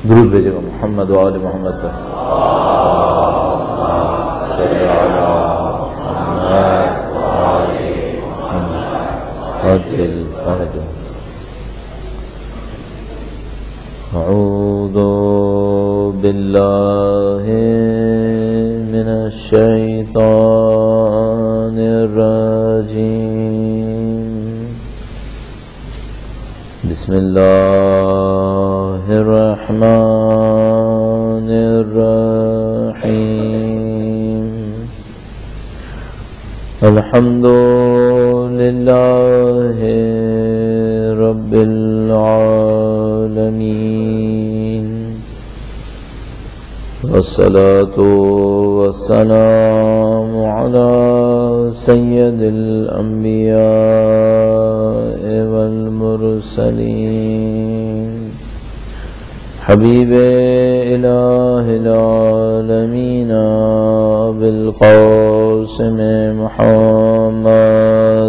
درود بھیجے گا محمد و آل محمد پر. صلی علی محمد و آل محمد. عجل فرجہ. اعوذ باللہ من الشیطان الرجیم. بسم اللہ الرحمن الرحیم. الحمد للہ رب العالمین والصلاة والسلام على سید الانبیاء والمرسلین حبیب الہ العالمین بالقاسم محمد.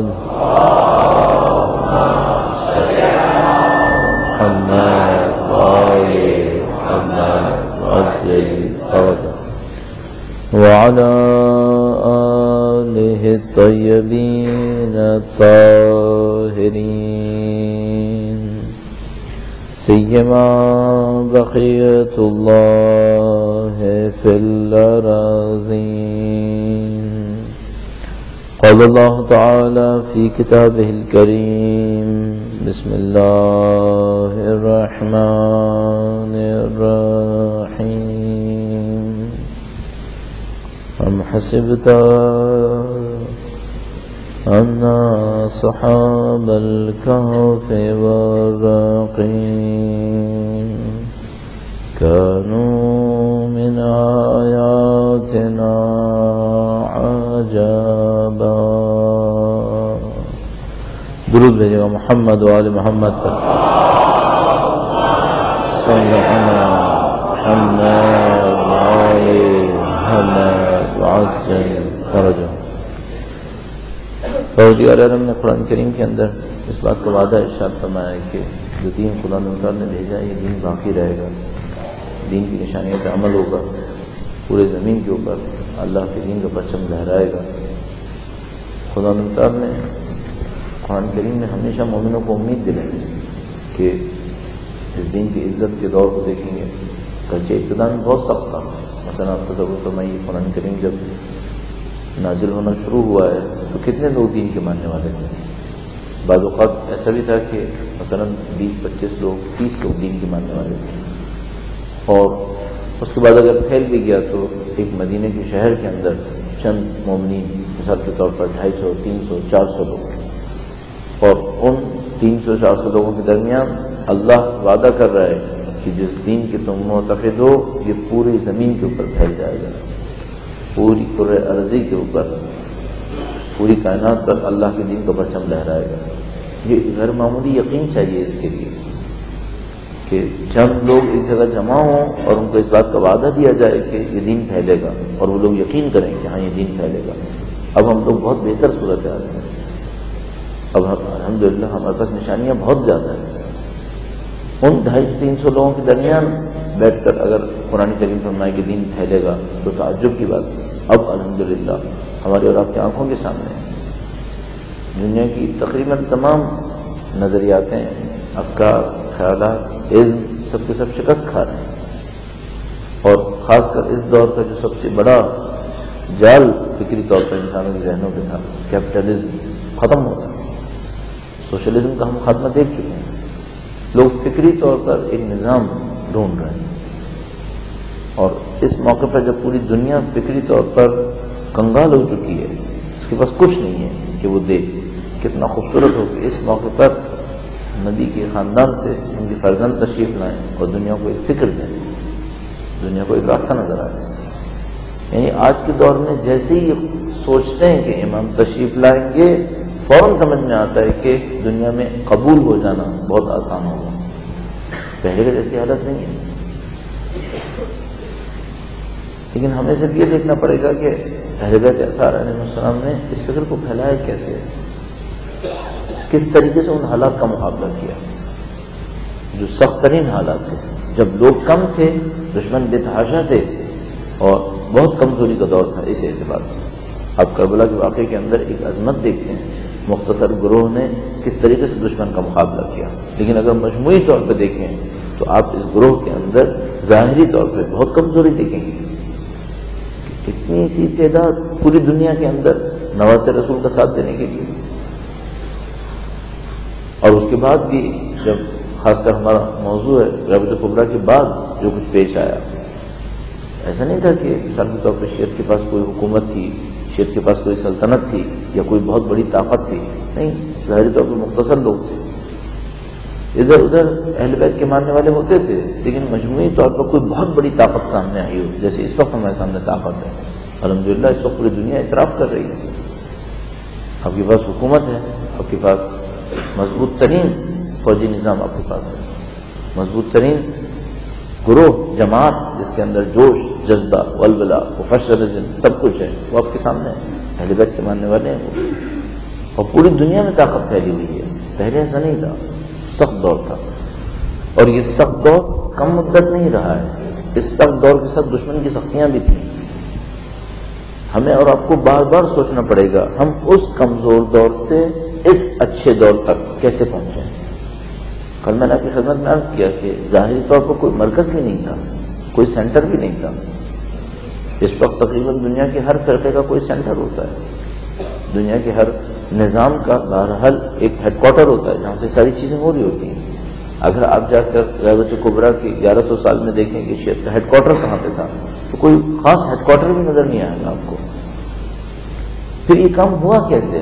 وعلى آله الطيبين الطاهرين سيما بقية الله في الأراضين. قال الله تعالى في كتابه الكريم بسم الله الرحمن الرحيم. أم حسبت أن أصحاب الكهف والرقيم كانوا من آياتنا عجبا. درود بھیجے گا محمد و آل محمد پر. صلی علی محمد و آل محمد وعجل فرجہ. فوجی علیہ نے قرآن کریم کے اندر اس بات کا وعدہ ارشاد فرمایا ہے کہ جو دین خدا نے بھیجا یہ دین باقی رہے گا. دین کی نشانیوں پہ عمل ہوگا. پورے زمین کے اوپر اللہ کے دین کا پرچم لہرائے گا. خدا نے قرآن کریم میں ہمیشہ مومنوں کو امید دلائی کہ اس دین کی عزت کے دور کو دیکھیں گے. گرچہ ابتدا میں بہت سخت تھا. مثلا آپ تصور فرمائیے قرآن کریم جب نازل ہونا شروع ہوا ہے تو کتنے لوگ دین کے ماننے والے تھے. بعض اوقات ایسا بھی تھا کہ مثلا 20-25 لوگ 30 لوگ دین کے ماننے والے تھے. اور اس کے بعد اگر پھیل بھی گیا تو ایک مدینے کے شہر کے اندر چند مومنین مثال کے طور پر 250, 300, 400 لوگ. اور ان 300-400 لوگوں کے درمیان اللہ وعدہ کر رہا ہے کہ جس دین کے تم معتقد ہو یہ پوری زمین کے اوپر پھیل جائے گا. پوری کرۂ ارضی کے اوپر پوری کائنات پر اللہ کے دین کا پرچم لہرائے گا. یہ غیر معمولی یقین چاہیے اس کے لیے کہ جب لوگ ایک جگہ جمع ہوں اور ان کو اس بات کا وعدہ دیا جائے کہ یہ دین پھیلے گا اور وہ لوگ یقین کریں کہ ہاں یہ دین پھیلے گا. اب ہم لوگ بہت بہتر صورت حال ہیں. اب الحمدللہ ہمارے پاس نشانیاں بہت زیادہ ہیں. ان 250-300 لوگوں کے درمیان بیٹھ کر اگر قرآن کریم فرمائے کہ دین پھیلے گا تو تعجب کی بات ہے. اب الحمدللہ ہماری اور آپ کی آنکھوں کے سامنے دنیا کی تقریباً تمام نظریاتیں, افکار, خیالات, عزم سب کے سب شکست کھا رہے ہیں. اور خاص کر اس دور کا جو سب سے بڑا جال فکری طور پر انسانوں کے ذہنوں پہ تھا, کیپٹلزم, ختم ہو رہا ہے. سوشلزم کا ہم خاتمہ دیکھ چکے ہیں. لوگ فکری طور پر ایک نظام ڈھونڈ رہے ہیں. اور اس موقع پر جب پوری دنیا فکری طور پر کنگال ہو چکی ہے, اس کے پاس کچھ نہیں ہے کہ وہ دے, کتنا خوبصورت ہو کہ اس موقع پر نبی کے خاندان سے ان کے فرزند تشریف لائیں اور دنیا کو ایک فکر دیں, دنیا کو ایک راستہ نظر آئے. یعنی آج کے دور میں جیسے ہی سوچتے ہیں کہ امام تشریف لائیں گے فوراً سمجھ میں آتا ہے کہ دنیا میں قبول ہو جانا بہت آسان ہوگا. پہلے کا جیسی حالت نہیں ہے. لیکن ہمیں صرف یہ دیکھنا پڑے گا کہ اہل بیت اطہار علیہ السلام نے اس فکر کو پھیلایا کیسے, کس طریقے سے ان حالات کا مقابلہ کیا جو سخت ترین حالات تھے, جب لوگ کم تھے، دشمن بے تحاشا تھے اور بہت کمزوری کا دور تھا اس اعتبار سے۔ اب کربلا کے واقعے کے اندر ایک عظمت دیکھتے ہیں، مختصر گروہ نے کس طریقے سے دشمن کا مقابلہ کیا، لیکن اگر مجموعی طور پہ دیکھیں تو آپ اس گروہ کے اندر ظاہری طور پہ بہت کمزوری دیکھیں گے۔ اتنی سی تعداد پوری دنیا کے اندر نواز رسول کا ساتھ دینے کے لیے، اور اس کے بعد بھی جب خاص کر ہمارا موضوع ہے غیبت کبریٰ کے بعد جو کچھ پیش آیا، ایسا نہیں تھا کہ مثال کے طور پر شیعت کے پاس کوئی حکومت تھی، شیعت کے پاس کوئی سلطنت تھی یا کوئی بہت بڑی طاقت تھی، نہیں، ظاہری طور پر مختصر لوگ تھے، ادھر ادھر اہل بیت کے ماننے والے ہوتے تھے، لیکن مجموعی طور پر کوئی بہت بڑی طاقت سامنے آئی ہو، جیسے اس وقت ہمارے سامنے طاقت ہے۔ الحمدللہ اس وقت پوری دنیا اعتراف کر رہی ہے، آپ کے پاس حکومت ہے، آپ کے پاس مضبوط ترین فوجی نظام، آپ کے پاس ہے مضبوط ترین گروہ، جماعت جس کے اندر جوش، جذبہ، ولولہ، پروفیشنلزم سب کچھ ہے، وہ آپ کے سامنے ہے، اہل بیت کے ماننے والے ہیں وہ، اور پوری دنیا میں طاقت پھیلی ہوئی ہے۔ پہلے ایسا نہیں تھا، سخت دور تھا، اور یہ سخت دور کم مدت نہیں رہا ہے، اس سخت دور کے ساتھ دشمن کی سختیاں بھی تھیں۔ ہمیں اور آپ کو بار بار سوچنا پڑے گا ہم اس کمزور دور سے اس اچھے دور تک کیسے پہنچے۔ کل میں نے آپ کی خدمت میں عرض کیا کہ ظاہری طور پر کوئی مرکز بھی نہیں تھا، کوئی سینٹر بھی نہیں تھا۔ اس وقت تقریباً دنیا کے ہر فرقے کا کوئی سینٹر ہوتا ہے، دنیا کے ہر نظام کا بہرحال ایک ہیڈ کوارٹر ہوتا ہے جہاں سے ساری چیزیں ہو رہی ہوتی ہیں۔ اگر آپ جا کر غیبت کبریٰ کی 1100 سال میں دیکھیں کہ شیعت کا ہیڈ کوارٹر کہاں پہ تھا، تو کوئی خاص ہیڈ کوارٹر بھی نظر نہیں آئے گا آپ کو۔ پھر یہ کام ہوا کیسے،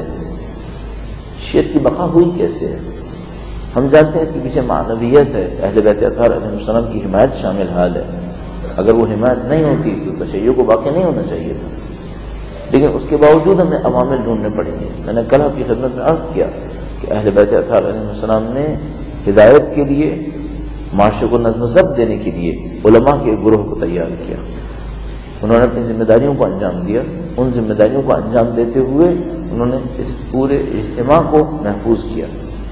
شیعت کی بقا ہوئی کیسے؟ ہم جانتے ہیں اس کے پیچھے معنویت ہے، اہل بیت اطہار علیہ السلام کی حمایت شامل حال ہے۔ اگر وہ حمایت نہیں ہوتی تو تشیع کو واقع نہیں ہونا چاہیے تھا، لیکن اس کے باوجود ہمیں عوامل ڈھونڈنے پڑیں گے۔ میں نے کل آپ کی خدمت میں عرض کیا کہ اہل بیت اطہار علیہ السلام نے ہدایت کے لیے، معاشرے کو نظم و ضبط دینے کے لیے علماء کے گروہ کو تیار کیا۔ انہوں نے اپنی ذمہ داریوں کو انجام دیا، ان ذمہ داریوں کو انجام دیتے ہوئے انہوں نے اس پورے اجتماع کو محفوظ کیا،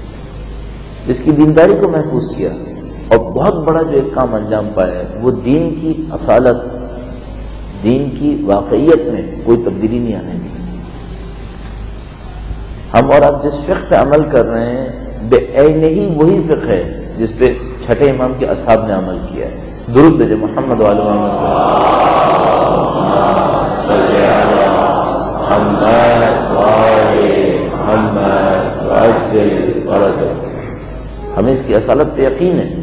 اس کی دینداری کو محفوظ کیا، اور بہت بڑا جو ایک کام انجام پایا ہے وہ دین کی اصالت، دین کی واقعیت میں کوئی تبدیلی نہیں آنے دی۔ ہم اور آپ جس فقہ پہ عمل کر رہے ہیں بے عین ہی وہی فقہ ہے جس پہ چھٹے امام کے اصحاب نے عمل کیا ہے۔ درود بھیجے محمد و آل محمد۔ ہمیں اس کی اصالت پہ یقین ہے۔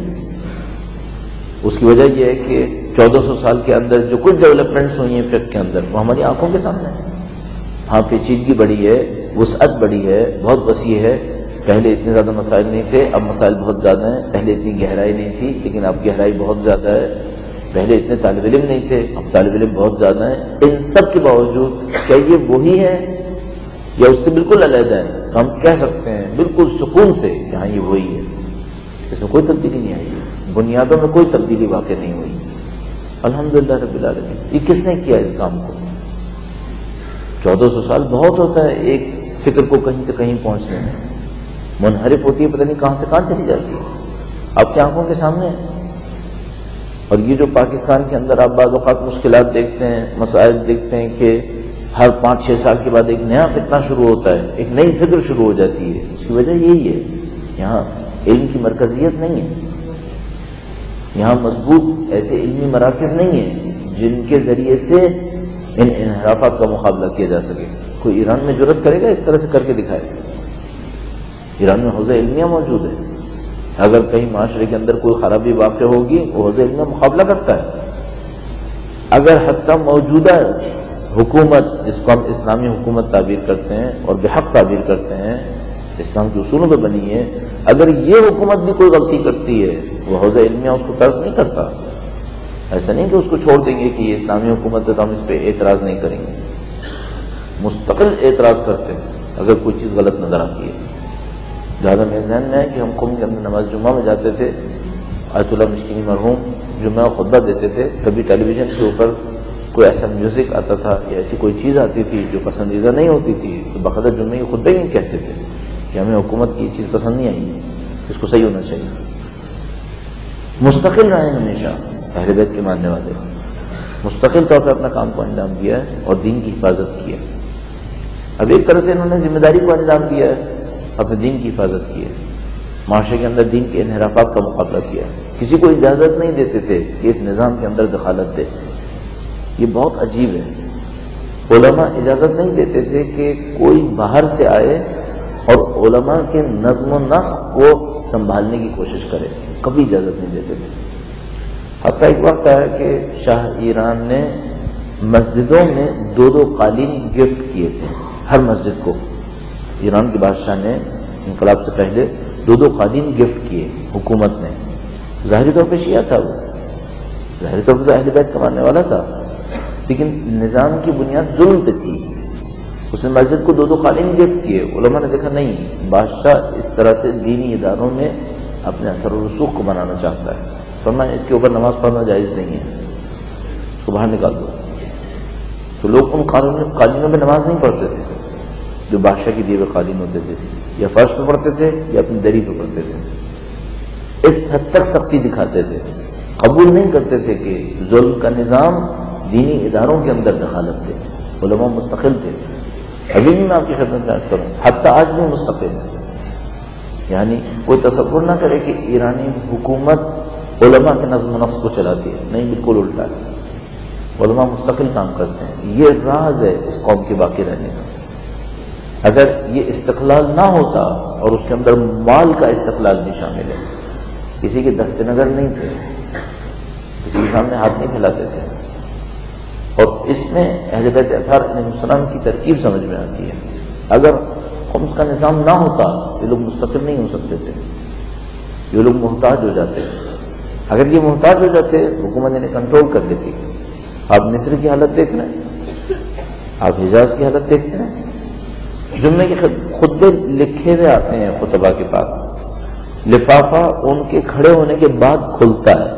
اس کی وجہ یہ ہے کہ 1400 سال کے اندر جو کچھ ڈیولپمنٹس ہوئی ہیں فقہ کے اندر وہ ہماری آنکھوں کے سامنے ہے۔ ہاں پیچیدگی بڑی ہے، وسعت بڑی ہے، بہت وسیع ہے۔ پہلے اتنے زیادہ مسائل نہیں تھے، اب مسائل بہت زیادہ ہیں۔ پہلے اتنی گہرائی نہیں تھی، لیکن اب گہرائی بہت زیادہ ہے۔ پہلے اتنے طالب علم نہیں تھے، اب طالب علم بہت زیادہ ہیں۔ ان سب کے باوجود کیا یہ وہی ہے یا اس سے بالکل علیحدہ ہے؟ تو ہم کہہ سکتے ہیں بالکل سکون سے کہ ہاں یہ وہی ہے، اس میں کوئی تبدیلی نہیں آئی، بنیادوں میں کوئی تبدیلی واقع نہیں ہوئی۔ الحمدللہ رب العالمین۔ یہ کس نے کیا اس کام کو؟ 1400 سال بہت ہوتا ہے ایک فکر کو کہیں سے کہیں پہنچنے میں، منحرف ہوتی ہے پتہ نہیں کہاں سے کہاں چلی جاتی ہے، آپ کی آنکھوں کے سامنے ہے۔ اور یہ جو پاکستان کے اندر آپ بعض اوقات مشکلات دیکھتے ہیں، مسائل دیکھتے ہیں کہ ہر 5-6 سال کے بعد ایک نیا فتنہ شروع ہوتا ہے، ایک نئی فکر شروع ہو جاتی ہے، اس کی وجہ یہی ہے یہاں علم کی مرکزیت نہیں ہے، یہاں مضبوط ایسے علمی مراکز نہیں ہیں جن کے ذریعے سے ان انحرافات کا مقابلہ کیا جا سکے۔ کوئی ایران میں جرأت کرے گا اس طرح سے کر کے دکھائے؟ ایران میں حوزہ علمیہ موجود ہے، اگر کہیں معاشرے کے اندر کوئی خرابی واقع ہوگی وہ حوزہ علمیہ مقابلہ کرتا ہے۔ اگر حتیٰ موجودہ حکومت جس کو ہم اسلامی حکومت تعبیر کرتے ہیں اور بحق تعبیر کرتے ہیں، اسلام کے اصولوں پہ بنی ہے، اگر یہ حکومت بھی کوئی غلطی کرتی ہے وہ حوزہ علمیہ اس کو طرف نہیں کرتا۔ ایسا نہیں کہ اس کو چھوڑ دیں گے کہ یہ اسلامی حکومت ہے تو ہم اس پہ اعتراض نہیں کریں گے، مستقل اعتراض کرتے ہیں اگر کوئی چیز غلط نظر آتی ہے۔ لہٰذا میرے ذہن میں ہے کہ ہم قوم کے اندر نماز جمعہ میں جاتے تھے، آیت اللہ مشکینی مرحوم جمعہ خطبہ دیتے تھے، کبھی ٹیلی ویژن کے اوپر کوئی ایسا میوزک آتا تھا یا ایسی کوئی چیز آتی تھی جو پسندیدہ نہیں ہوتی تھی تو باقاعدہ جمعے کی خطبے ہی کہتے تھے کہ ہمیں حکومت کی چیز پسند نہیں آئی، اس کو صحیح ہونا چاہیے۔ مستقل رہے ہمیشہ اہل بیت کے ماننے والے، مستقل طور پر اپنا کام کو انجام دیا ہے اور دین کی حفاظت کی ہے۔ اب ایک طرح سے انہوں نے ذمہ داری کو انجام دیا ہے، اپنے دین کی حفاظت کی ہے، معاشرے کے اندر دین کے انحرافات کا مقابلہ کیا ہے۔ کسی کو اجازت نہیں دیتے تھے کہ اس نظام کے اندر دخالت دے، یہ بہت عجیب ہے۔ علماء اجازت نہیں دیتے تھے کہ کوئی باہر سے آئے اور علماء کے نظم و نسق کو سنبھالنے کی کوشش کرے، کبھی اجازت نہیں دیتے تھے۔ حتیٰ ایک وقت آیا کہ شاہ ایران نے مسجدوں میں 2 قالین گفٹ کیے تھے، ہر مسجد کو۔ ایران کے بادشاہ نے انقلاب سے پہلے 2 قالین گفٹ کیے حکومت نے۔ ظاہری طور پہ شیعہ تھا، وہ ظاہری طور پہ تو اہل بیت کا ماننے والا تھا، لیکن نظام کی بنیاد ظلم پہ تھی۔ اس نے مسجد کو 2 قالین گفٹ کیے۔ علماء نے دیکھا نہیں، بادشاہ اس طرح سے دینی اداروں میں اپنے اثر و رسوخ کو بنانا چاہتا ہے، فرمایا اس کے اوپر نماز پڑھنا جائز نہیں ہے، اس کو باہر نکال دو۔ تو لوگ ان قالینوں پہ نماز نہیں پڑھتے تھے جو بادشاہ کے دیے ہوئے قالین ہوتے تھے، یا فرش پہ پڑھتے تھے یا اپنی دری پہ پڑھتے تھے۔ اس حد تک سختی دکھاتے تھے، قبول نہیں کرتے تھے کہ ظلم کا نظام دینی اداروں کے اندر دخالت تھے۔ علماء مستقل تھے، ابھی بھی میں آپ کی خدمت میں عرض کروں، حتیٰ آج بھی مستقل ہے۔ یعنی کوئی تصور نہ کرے کہ ایرانی حکومت علماء کے نظم و نسق کو چلاتی ہے، نہیں، بالکل الٹا ہے۔ علماء مستقل کام کرتے ہیں، یہ راز ہے اس قوم کے باقی رہنے کا۔ اگر یہ استقلال نہ ہوتا، اور اس کے اندر مال کا استقلال بھی شامل ہے، کسی کے دست نگر نہیں تھے، کسی کے سامنے ہاتھ نہیں پھیلاتے تھے، اور اس میں اہل بیت اطہار علیہ السلام کی ترکیب سمجھ میں آتی ہے۔ اگر خمس کا نظام نہ ہوتا، یہ لوگ مستقل نہیں ہو سکتے تھے، یہ لوگ محتاج ہو جاتے۔ اگر یہ محتاج ہو جاتے، حکومت انہیں کنٹرول کر لیتی۔ آپ مصر کی حالت دیکھ رہے ہیں، آپ حجاز کی حالت دیکھتے ہیں، جمعے کے خطبے لکھے ہوئے آتے ہیں خطبہ کے پاس، لفافہ ان کے کھڑے ہونے کے بعد کھلتا ہے،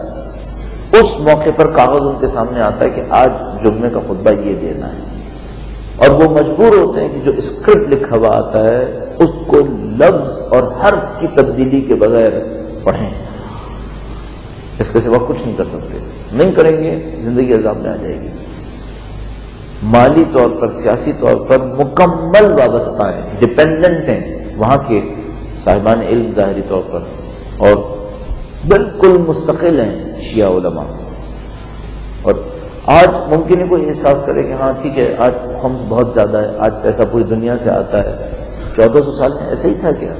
اس موقع پر کاغذ ان کے سامنے آتا ہے کہ آج جمعے کا خطبہ یہ دینا ہے، اور وہ مجبور ہوتے ہیں کہ جو اسکرپٹ لکھا ہوا آتا ہے اس کو لفظ اور حرف کی تبدیلی کے بغیر پڑھیں، اس کے سوا کچھ نہیں کر سکتے۔ نہیں کریں گے زندگی عذاب میں آ جائے گی۔ مالی طور پر، سیاسی طور پر مکمل وابستہ ہیں، ڈپینڈنٹ ہیں وہاں کے صاحبان علم ظاہری طور پر، اور بالکل مستقل ہیں شیعہ علماء۔ اور آج ممکن ہے کوئی احساس کرے کہ ہاں ٹھیک ہے، آج خمس بہت زیادہ ہے، آج پیسہ پوری دنیا سے آتا ہے۔ 1400 سال میں ایسے ہی تھا کیا؟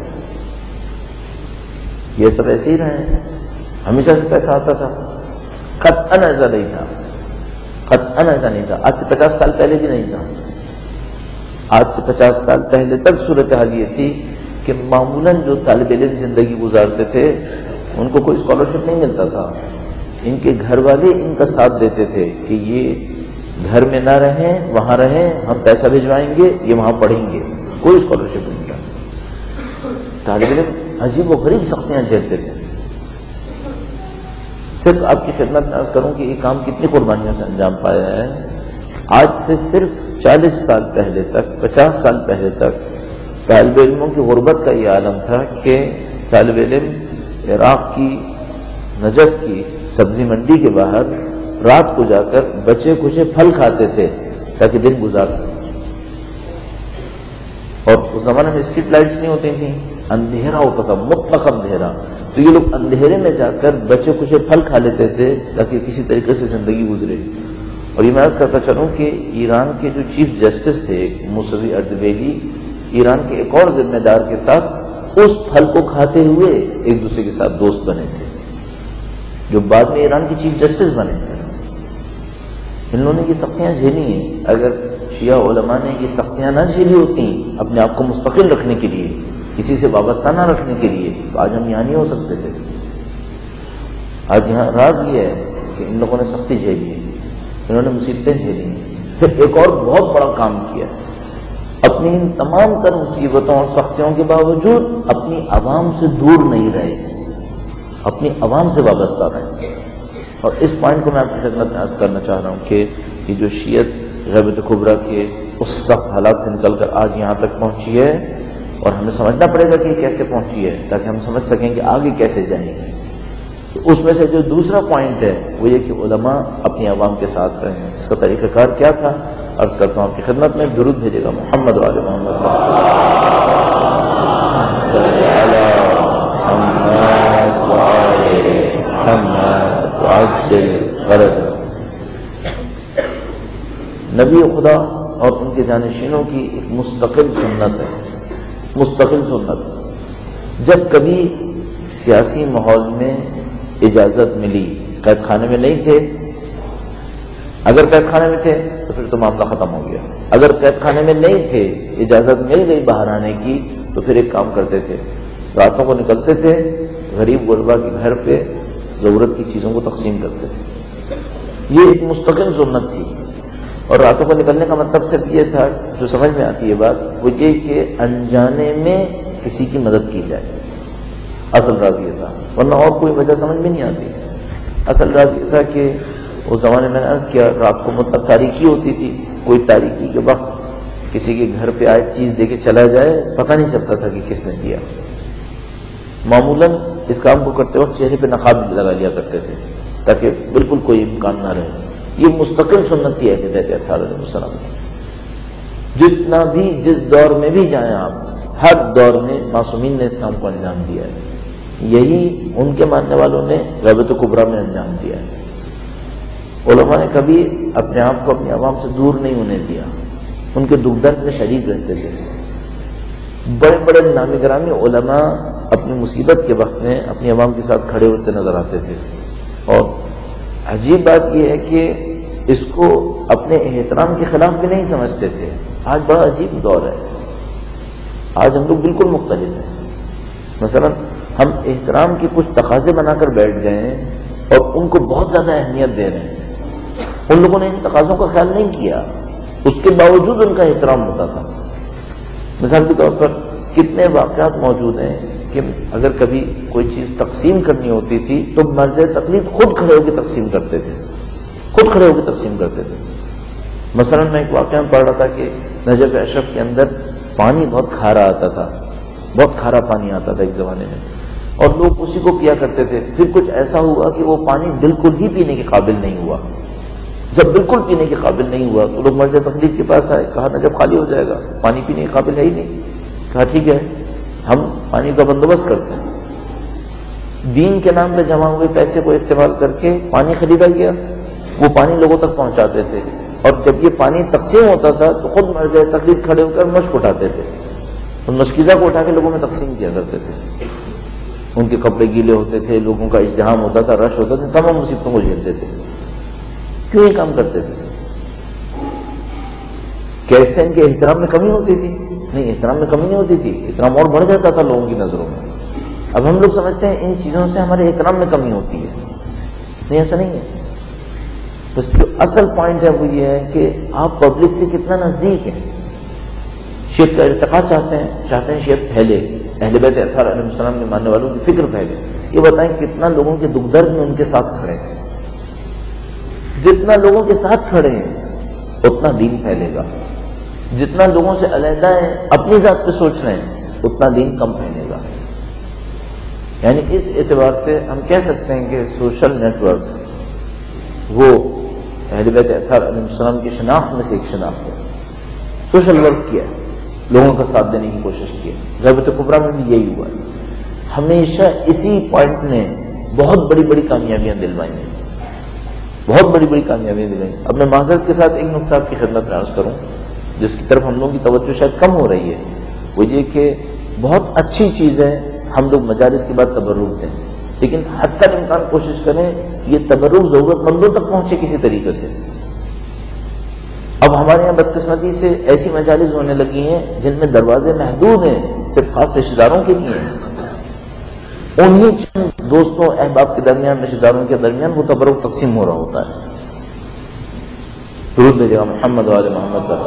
یہ سب ایسے ہی رہے ہیں، ہمیشہ سے پیسہ آتا تھا؟ قطعاً ایسا نہیں تھا، قطعاً ایسا نہیں تھا۔ آج سے 50 سال پہلے بھی نہیں تھا۔ آج سے 50 سال پہلے تک صورتحال یہ تھی کہ معمولاً جو طالب علم زندگی گزارتے تھے ان کو کوئی اسکالرشپ نہیں ملتا تھا، ان کے گھر والے ان کا ساتھ دیتے تھے کہ یہ گھر میں نہ رہیں، وہاں رہیں، ہم پیسہ بھجوائیں گے، یہ وہاں پڑھیں گے، کوئی اسکالرشپ نہیں تھا۔ طالب علم عجیب و غریب سختیاں جھیلتے تھے۔ صرف آپ کی خدمت میں عرض کروں کہ یہ کام کتنی قربانیوں سے انجام پایا ہے۔ آج سے صرف 40 سال پہلے تک، 50 سال پہلے تک طالب علموں کی غربت کا یہ عالم تھا کہ طالب علم عراق کی، نجف کی سبزی منڈی کے باہر رات کو جا کر بچے کچے پھل کھاتے تھے تاکہ دن گزار سکیں۔ اور اس زمانے میں اسٹریٹ لائٹس نہیں ہوتی تھیں، اندھیرا ہوتا تھا، مطلق اندھیرا، تو یہ لوگ اندھیرے میں جا کر بچے کچھ پھل کھا لیتے تھے تاکہ کسی طریقے سے زندگی گزرے۔ اور یہ میں عرض کرتا چلوں کہ ایران کے جو چیف جسٹس تھے موسوی اردبیلی، ایران کے ایک اور ذمہ دار کے ساتھ اس پھل کو کھاتے ہوئے ایک دوسرے کے ساتھ دوست بنے تھے، جو بعد میں ایران کے چیف جسٹس بنے تھے۔ ان لوگوں نے یہ سختیاں جھیلی ہیں۔ اگر شیعہ علماء نے یہ سختیاں نہ جھیلی ہوتی اپنے آپ کو مستقل رکھنے کے لیے، کسی سے وابستہ نہ رکھنے کے لیے، تو آج ہم یہاں نہیں ہو سکتے تھے۔ آج یہاں راز یہ ہے کہ ان لوگوں نے سختی جھیلی ہے، انہوں نے مصیبتیں جھیلی ہیں۔ پھر ایک اور بہت بڑا کام کیا، اپنی ان تمام تر مصیبتوں اور سختیوں کے باوجود اپنی عوام سے دور نہیں رہے، اپنی عوام سے وابستہ رہے۔ اور اس پوائنٹ کو میں آپ کی خدمت میں عرض کرنا چاہ رہا ہوں کہ یہ جو شیعت غیبت کبریٰ کے اس سخت حالات سے نکل کر آج یہاں تک پہنچی ہے، اور ہمیں سمجھنا پڑے گا کہ یہ کیسے پہنچی ہے، تاکہ ہم سمجھ سکیں کہ آگے کیسے جائیں گے۔ تو اس میں سے جو دوسرا پوائنٹ ہے وہ یہ کہ علماء اپنی عوام کے ساتھ رہے ہیں. اس کا طریقہ کار کیا تھا عرض کرتا ہوں آپ کی خدمت میں. درود بھیجے گا محمد و آل محمد. صلی علی محمد و آل محمد وعجل غرض. نبی خدا اور ان کے جانشینوں کی ایک مستقل سنت ہے. مستقل سنت. جب کبھی سیاسی ماحول میں اجازت ملی، قید خانے میں نہیں تھے، اگر قید خانے میں تھے تو پھر تو معاملہ ختم ہو گیا. اگر قید خانے میں نہیں تھے، اجازت مل گئی باہر آنے کی، تو پھر ایک کام کرتے تھے، راتوں کو نکلتے تھے، غریب غربا کے گھر پہ ضرورت کی چیزوں کو تقسیم کرتے تھے. یہ ایک مستقل سنت تھی. اور راتوں کو نکلنے کا مطلب صرف یہ تھا، جو سمجھ میں آتی ہے بات، وہ یہ کہ انجانے میں کسی کی مدد کی جائے. اصل راز یہ تھا، ورنہ اور کوئی وجہ سمجھ میں نہیں آتی. اصل راز یہ تھا کہ اس زمانے میں عرض کیا، رات کو مطلب تاریکی ہوتی تھی. کوئی تاریکی کے وقت کسی کے گھر پہ آئے چیز دے کے چلا جائے، پتہ نہیں چلتا تھا کہ کس نے دیا. معمولاً اس کام کو کرتے وقت چہرے پہ نقاب لگا لیا کرتے تھے تاکہ بالکل کوئی امکان نہ رہے. یہ مستقل سنت تھی اہل بیت اطہار علیہ السلام. جتنا بھی جس دور میں بھی جائیں آپ، ہر دور میں معصومین نے اس کام کو انجام دیا ہے. یہی ان کے ماننے والوں نے غیبت کبریٰ میں انجام دیا ہے. علماء نے کبھی اپنے آپ کو اپنی عوام سے دور نہیں ہونے دیا، ان کے دکھ درد میں شریک رہتے تھے. بڑے بڑے نامی گرامی علماء اپنی مصیبت کے وقت میں اپنی عوام کے ساتھ کھڑے ہوتے نظر آتے تھے. اور عجیب بات یہ ہے کہ اس کو اپنے احترام کے خلاف بھی نہیں سمجھتے تھے. آج بڑا عجیب دور ہے. آج ہم لوگ بالکل مختلف ہیں. مثلا ہم احترام کے کچھ تقاضے بنا کر بیٹھ گئے ہیں اور ان کو بہت زیادہ اہمیت دے رہے ہیں. ان لوگوں نے ان تقاضوں کا خیال نہیں کیا، اس کے باوجود ان کا احترام ہوتا تھا. مثال کے طور پر کتنے واقعات موجود ہیں کہ اگر کبھی کوئی چیز تقسیم کرنی ہوتی تھی تو مرجع تقلید خود کھڑے ہو کے تقسیم کرتے تھے، خود کھڑے ہو کے تقسیم کرتے تھے. مثلا میں ایک واقعہ پڑھ رہا تھا کہ نجف اشرف کے اندر پانی بہت کھارا آتا تھا، بہت کھارا پانی آتا تھا ایک زمانے میں، اور لوگ اسی کو پیا کرتے تھے. پھر کچھ ایسا ہوا کہ وہ پانی بالکل ہی پینے کے قابل نہیں ہوا. جب بالکل پینے کے قابل نہیں ہوا تو لوگ مرجع تقلید کے پاس آئے، کہا نجف خالی ہو جائے گا، پانی پینے کے قابل ہے ہی نہیں. کہا ٹھیک ہے، ہم پانی کا بندوبست کرتے ہیں. دین کے نام پہ جمع ہوئے پیسے کو استعمال کر کے پانی خریدا گیا. وہ پانی لوگوں تک پہنچاتے تھے، اور جب یہ پانی تقسیم ہوتا تھا تو خود مرجع تقلید کھڑے ہو کر مشک اٹھاتے تھے، اور مشکیزہ کو اٹھا کے لوگوں میں تقسیم کیا کرتے تھے. ان کے کپڑے گیلے ہوتے تھے، لوگوں کا ازدحام ہوتا تھا، رش ہوتا تھا، تمام مصیبتوں کو جھیلتے تھے. کیوں یہ کام کرتے تھے؟ کیسے ان کے احترام میں کمی ہوتی تھی؟ نہیں، احترام میں کمی نہیں ہوتی تھی، احترام اور بڑھ جاتا تھا لوگوں کی نظروں میں. اب ہم لوگ سمجھتے ہیں ان چیزوں سے ہمارے احترام میں کمی ہوتی ہے. نہیں، ایسا نہیں ہے. بس جو اصل پوائنٹ ہے وہ یہ ہے کہ آپ پبلک سے کتنا نزدیک ہیں. شیعت کا ارتقاء چاہتے ہیں شیعت پھیلے، اہل بیت اطہار علیہ السلام کے ماننے والوں کی فکر پھیلے. یہ بتائیں کتنا لوگوں کے دکھ درد میں ان کے ساتھ کھڑے ہیں. جتنا لوگوں کے ساتھ کھڑے ہیں اتنا دین پھیلے گا. جتنا لوگوں سے علیحدہ ہیں، اپنی ذات پہ سوچ رہے ہیں، اتنا دین کم پھیلے گا. یعنی اس اعتبار سے ہم کہہ سکتے ہیں کہ سوشل نیٹ ورک وہ اہل بیت اطہار علیہ السلام کی شناخت میں سے ایک شناخت ہے. سوشل ورک کیا ہے، لوگوں کا ساتھ دینے کی کوشش کی ہے. غیبت کبریٰ میں بھی یہی ہوا ہے. ہمیشہ اسی پوائنٹ نے بہت بڑی بڑی کامیابیاں دلوائی ہیں، بہت بڑی بڑی کامیابیاں دلوائی. اب میں معذرت کے ساتھ ایک نقطہ آپ کی خدمت میں عرض کروں جس کی طرف ہم لوگوں کی توجہ شاید کم ہو رہی ہے. وہ یہ کہ بہت اچھی چیز ہے ہم لوگ مجالس کے بعد تبرک دیں، لیکن حتی الامکان کوشش کریں یہ تبرک ضرورت مندوں تک پہنچے کسی طریقے سے. اب ہمارے یہاں بدقسمتی سے ایسی مجالس ہونے لگی ہیں جن میں دروازے محدود ہیں، صرف خاص رشتہ داروں کے لیے ہیں. انہی چند دوستوں احباب کے درمیان، رشتہ داروں کے درمیان وہ تبرک تقسیم ہو رہا ہوتا ہے. درود بھیجے گا محمد و آل محمد پر.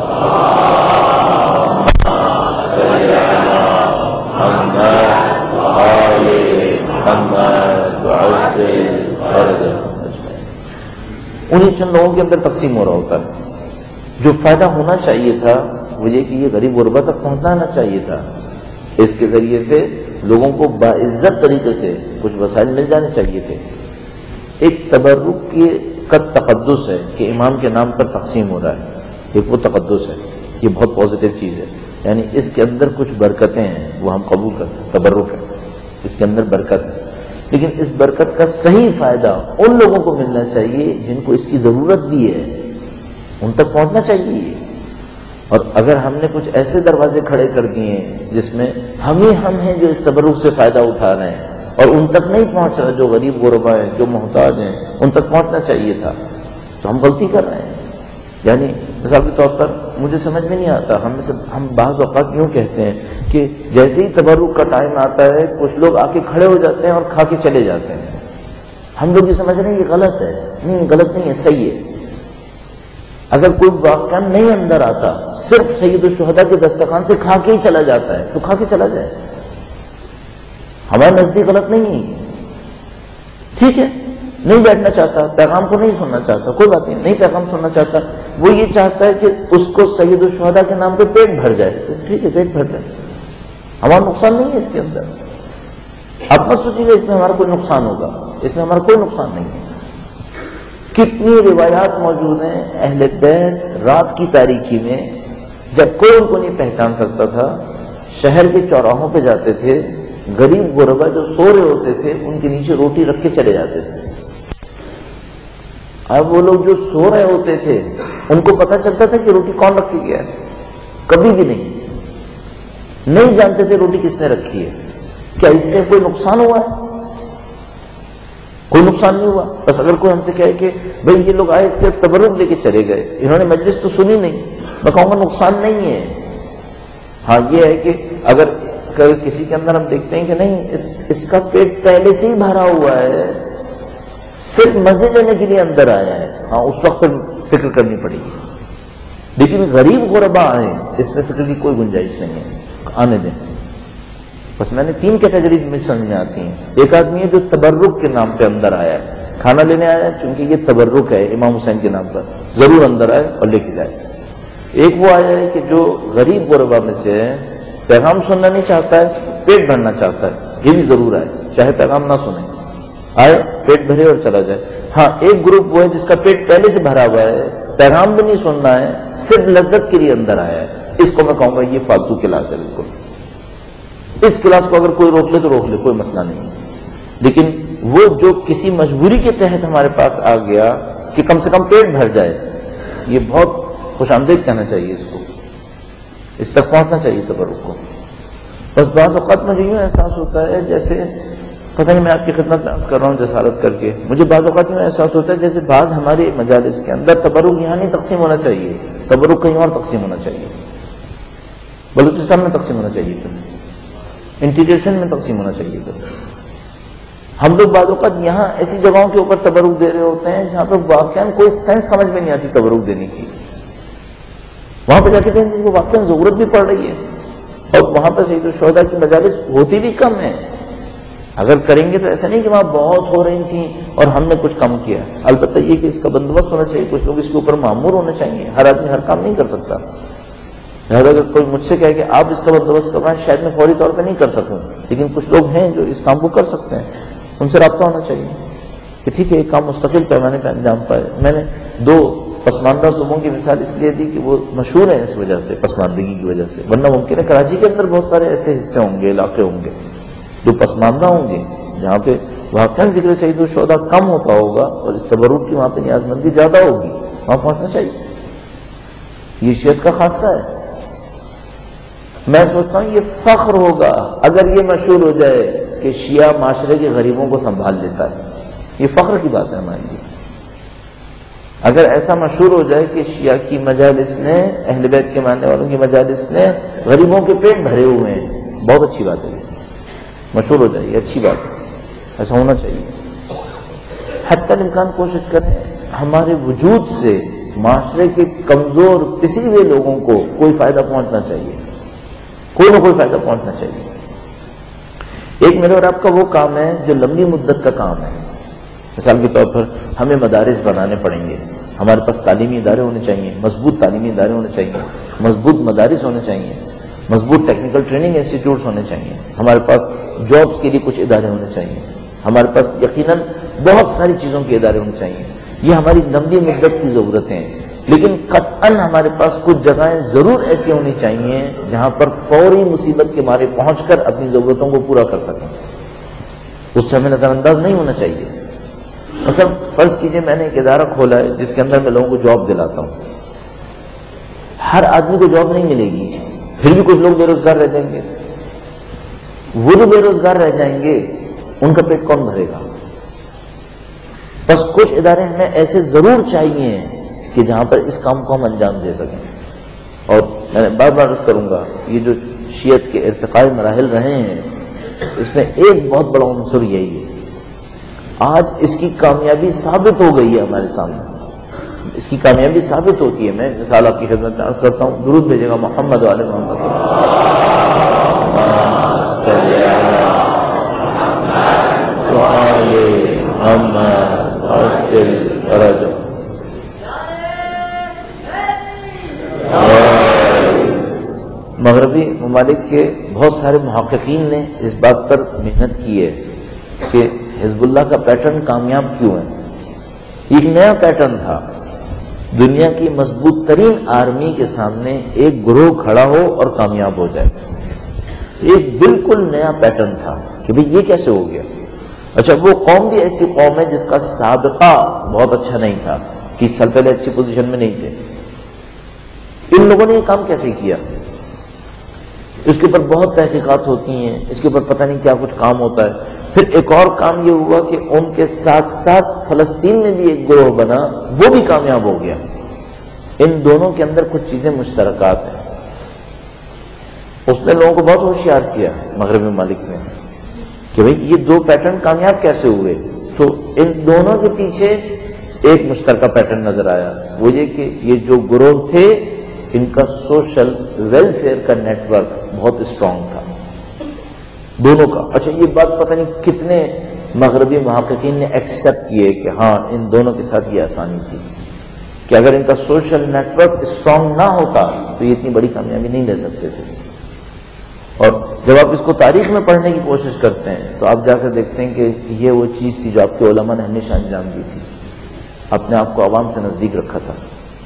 انہی چند لوگوں کے اندر تقسیم ہو رہا ہوتا ہے. جو فائدہ ہونا چاہیے تھا وہ یہ کہ یہ غریب غربا تک پہنچانا چاہیے تھا. اس کے ذریعے سے لوگوں کو باعزت طریقے سے کچھ وسائل مل جانے چاہیے تھے. ایک تبرک کا تقدس ہے کہ امام کے نام پر تقسیم ہو رہا ہے، ایک وہ تقدس ہے، یہ بہت پازیٹیو چیز ہے. یعنی اس کے اندر کچھ برکتیں ہیں وہ ہم قبول کرتے ہیں، تبرک ہے، اس کے اندر برکت ہے. لیکن اس برکت کا صحیح فائدہ ان لوگوں کو ملنا چاہیے جن کو اس کی ضرورت بھی ہے، ان تک پہنچنا چاہیے. اور اگر ہم نے کچھ ایسے دروازے کھڑے کر دیے ہیں جس میں ہم ہیں جو اس تبرک سے فائدہ اٹھا رہے ہیں اور ان تک نہیں پہنچ رہا، جو غریب غربا ہیں، جو محتاج ہیں، ان تک پہنچنا چاہیے تھا، تو ہم غلطی کر رہے ہیں. یعنی مثال کے طور پر مجھے سمجھ میں نہیں آتا، ہم بعض اوقات یوں کہتے ہیں کہ جیسے ہی تبرک کا ٹائم آتا ہے کچھ لوگ آ کے کھڑے ہو جاتے ہیں اور کھا کے چلے جاتے ہیں. ہم لوگ یہ سمجھ رہے ہیں یہ غلط ہے. نہیں، غلط نہیں ہے، صحیح ہے. اگر کوئی واقعہ نہیں اندر آتا، صرف سید الشہداء کے دسترخوان سے کھا کے ہی چلا جاتا ہے، تو کھا کے چلا جائے، ہمارے نزدیک غلط نہیں ہے. ٹھیک ہے، نہیں بیٹھنا چاہتا، پیغام کو نہیں سننا چاہتا، کوئی بات نہیں پیغام سننا چاہتا، وہ یہ چاہتا ہے کہ اس کو سید الشہداء کے نام پہ پیٹ بھر جائے، تو ٹھیک ہے، پیٹ بھر جائے، ہمارا نقصان نہیں ہے اس کے اندر. آپ مت سوچیے اس میں ہمارا کوئی نقصان ہوگا، اس میں ہمارا کوئی نقصان نہیں ہے. کتنی روایات موجود ہیں اہل بیت رات کی تاریکی میں جب کوئی ان کو نہیں پہچان سکتا تھا، شہر کے چوراہوں پہ جاتے تھے، غریب غربا جو سو رہے ہوتے تھے ان کے نیچے روٹی رکھ کے چلے جاتے تھے. اب وہ لوگ جو سو رہے ہوتے تھے ان کو پتا چلتا تھا کہ روٹی کون رکھ کے گیا ہے؟ کبھی بھی نہیں جانتے تھے روٹی کس نے رکھی ہے. کیا اس سے کوئی نقصان ہوا ہے؟ کوئی نقصان نہیں ہوا. بس اگر کوئی ہم سے کہے کہ بھئی یہ لوگ آئے اس سے تبرک لے کے چلے گئے، انہوں نے مجلس تو سنی نہیں، میں کہوں گا نقصان نہیں ہے. ہاں یہ ہے کہ اگر کسی کے اندر ہم دیکھتے ہیں کہ نہیں اس کا پیٹ پہلے سے ہی بھرا ہوا ہے، صرف مزے لینے کے لیے اندر آیا ہے، ہاں اس وقت فکر کرنی پڑے گی. لیکن غریب غربا آئے اس میں فکر کی کوئی گنجائش نہیں ہے، آنے دیں. بس میں نے 3 کیٹیگریز مجھ سمجھ میں آتی ہیں. ایک آدمی ہے جو تبرک کے نام پہ اندر آیا ہے، کھانا لینے آیا ہے چونکہ یہ تبرک ہے امام حسین کے نام پر، ضرور اندر آئے اور لے کے جائے. ایک وہ آیا ہے کہ جو غریب غربا میں سے ہے، پیغام سننا نہیں چاہتا ہے، پیٹ بھرنا چاہتا ہے، یہ بھی ضرور آئے، چاہے پیغام نہ سنے، آئے پیٹ بھرے اور چلا جائے. ہاں ایک گروپ وہ ہے جس کا پیٹ پہلے سے بھرا ہوا ہے، پیغام بھی نہیں سننا ہے، صرف لذت کے لیے اندر آیا ہے. اس کو میں کہوں گا یہ فالتو کلاس ہے. بالکل اس کلاس کو اگر کوئی روک لے تو روک لے، کوئی مسئلہ نہیں. لیکن وہ جو کسی مجبوری کے تحت ہمارے پاس آ گیا کہ کم سے کم پیٹ بھر جائے، یہ بہت خوش آمدید کہنا چاہیے، اس کو اس تک پہنچنا چاہیے تبرک کو. بس بعض اوقات مجھے یوں احساس ہوتا ہے جیسے پتہ نہیں، میں آپ کی خدمت میں عرض کر رہا ہوں جسارت کر کے، مجھے بعض اوقات یوں احساس ہوتا ہے جیسے بعض ہمارے مجالس کے اندر تبرک یہاں نہیں تقسیم ہونا چاہیے، تبرک کہیں اور تقسیم ہونا چاہیے، بلوچستان میں تقسیم ہونا چاہیے تھا، انٹیریئر سندھ میں تقسیم ہونا چاہیے تھا. ہم لوگ بعض اوقات یہاں ایسی جگہوں کے اوپر تبرک دے رہے ہوتے ہیں جہاں پہ واقعاً کوئی سینس سمجھ میں نہیں آتی تبرک دینے کی. وہاں پہ جا کے دیکھیں وہ واقعاً ضرورت بھی پڑ رہی ہے، اور وہاں پہ سید الشہداء کی مجالس ہوتی بھی کم ہے. اگر کریں گے تو ایسا نہیں کہ وہاں بہت ہو رہی تھیں اور ہم نے کچھ کم کیا. البتہ یہ کہ اس کا بندوبست ہونا چاہیے، کچھ لوگ اس کے اوپر مامور ہونے چاہیے. ہر آدمی ہر کام نہیں کر سکتا. لہٰذا اگر کوئی مجھ سے کہے کہ آپ اس کا بندوبست کروائیں، شاید میں فوری طور پہ نہیں کر سکوں، لیکن کچھ لوگ ہیں جو اس کام کو کر سکتے ہیں، ان سے رابطہ ہونا چاہیے کہ ٹھیک ہے ایک کام مستقل پیمانے پہ انجام پائے. میں نے 2 پسماندہ صوبوں کی مثال اس لیے دی کہ وہ مشہور ہیں اس وجہ سے، پسماندگی کی وجہ سے. ورنہ ممکن ہے کراچی کے اندر بہت سارے ایسے حصے ہوں گے، علاقے ہوں گے جو پسماندہ ہوں گے، جہاں پہ واقعاً ذکر سید الشہداء کم ہوتا ہوگا اور اس تبرک کی وہاں پہ نیاز مندی زیادہ ہوگی. وہاں پہنچنا چاہیے. یہ شیعت کا خاصہ ہے. میں سوچتا ہوں یہ فخر ہوگا اگر یہ مشہور ہو جائے کہ شیعہ معاشرے کے غریبوں کو سنبھال لیتا ہے. یہ فخر کی بات ہے ہمارے لیے. اگر ایسا مشہور ہو جائے کہ شیعہ کی مجالس نے، اہل بیت کے ماننے والوں کی مجالس نے غریبوں کے پیٹ بھرے ہوئے ہیں، بہت اچھی بات ہے. مشہور ہو جائے، اچھی بات ہے، ایسا ہونا چاہیے. حتی الامکان کوشش کریں ہمارے وجود سے معاشرے کے کمزور پسے ہوئے لوگوں کو کوئی فائدہ پہنچنا چاہیے، کوئی نہ کوئی فائدہ پہنچنا چاہیے. ایک میرے اور آپ کا وہ کام ہے جو لمبی مدت کا کام ہے. مثال کے طور پر ہمیں مدارس بنانے پڑیں گے، ہمارے پاس تعلیمی ادارے ہونے چاہیے، مضبوط تعلیمی ادارے ہونے چاہیے، مضبوط مدارس ہونے چاہیے. مضبوط ٹیکنیکل ٹریننگ انسٹیٹیوٹس ہونے چاہیے، ہمارے پاس جابس کے لیے کچھ ادارے ہونے چاہیے، ہمارے پاس یقیناً بہت ساری چیزوں کے ادارے ہونے چاہیے. یہ ہماری لمبی مدت کی ضرورتیں ہیں، لیکن قطعاً ہمارے پاس کچھ جگہیں ضرور ایسی ہونی چاہیے جہاں پر فوری مصیبت کے مارے پہنچ کر اپنی ضرورتوں کو پورا کر سکیں. اس سے ہمیں نظر انداز نہیں ہونا چاہیے. مثلا فرض کیجئے میں نے ایک ادارہ کھولا ہے جس کے اندر میں لوگوں کو جاب دلاتا ہوں. ہر آدمی کو جاب نہیں ملے گی، پھر بھی کچھ لوگ بے روزگار رہ جائیں گے. وہ جو بے روزگار رہ جائیں گے ان کا پیٹ کون بھرے گا؟ بس کچھ ادارے ہمیں ایسے ضرور چاہیے کہ جہاں پر اس کام کو ہم انجام دے سکیں. اور میں بار بار عرض کروں گا، یہ جو شیعت کے ارتقائی مراحل رہے ہیں اس میں ایک بہت بڑا عنصر یہی ہے. آج اس کی کامیابی ثابت ہو گئی ہے ہمارے سامنے، اس کی کامیابی ثابت ہوتی ہے. میں مثال آپ کی خدمت میں عرض کرتا ہوں، درود بھیجے گا محمد و آل محمد. مغربی ممالک کے بہت سارے محققین نے اس بات پر محنت کی ہے کہ حزب اللہ کا پیٹرن کامیاب کیوں ہے. ایک نیا پیٹرن تھا، دنیا کی مضبوط ترین آرمی کے سامنے ایک گروہ کھڑا ہو اور کامیاب ہو جائے. ایک بالکل نیا پیٹرن تھا کہ بھئی یہ کیسے ہو گیا. اچھا، وہ قوم بھی ایسی قوم ہے جس کا سابقہ بہت اچھا نہیں تھا، 30 سال پہلے اچھی پوزیشن میں نہیں تھے. ان لوگوں نے یہ کام کیسے کیا؟ اس کے اوپر بہت تحقیقات ہوتی ہیں، اس کے اوپر پتہ نہیں کیا کچھ کام ہوتا ہے. پھر ایک اور کام یہ ہوا کہ ان کے ساتھ ساتھ فلسطین میں بھی ایک گروہ بنا، وہ بھی کامیاب ہو گیا. ان دونوں کے اندر کچھ چیزیں مشترکات ہیں. اس نے لوگوں کو بہت ہوشیار کیا مغربی ممالک میں کہ بھئی یہ دو پیٹرن کامیاب کیسے ہوئے. تو ان دونوں کے پیچھے ایک مشترکہ پیٹرن نظر آیا، وہ یہ کہ یہ جو گروہ تھے ان کا سوشل ویلفیئر کا نیٹ ورک بہت اسٹرانگ تھا دونوں کا. اچھا، یہ بات پتہ نہیں کتنے مغربی محققین نے ایکسیپٹ کیے کہ ہاں ان دونوں کے ساتھ یہ آسانی تھی کہ اگر ان کا سوشل نیٹ ورک اسٹرانگ نہ ہوتا تو یہ اتنی بڑی کامیابی نہیں لے سکتے تھے. اور جب آپ اس کو تاریخ میں پڑھنے کی کوشش کرتے ہیں تو آپ جا کر دیکھتے ہیں کہ یہ وہ چیز تھی جو آپ کے علماء نے ہمیشہ انجام دی تھی، اپنے آپ کو عوام سے نزدیک رکھا تھا.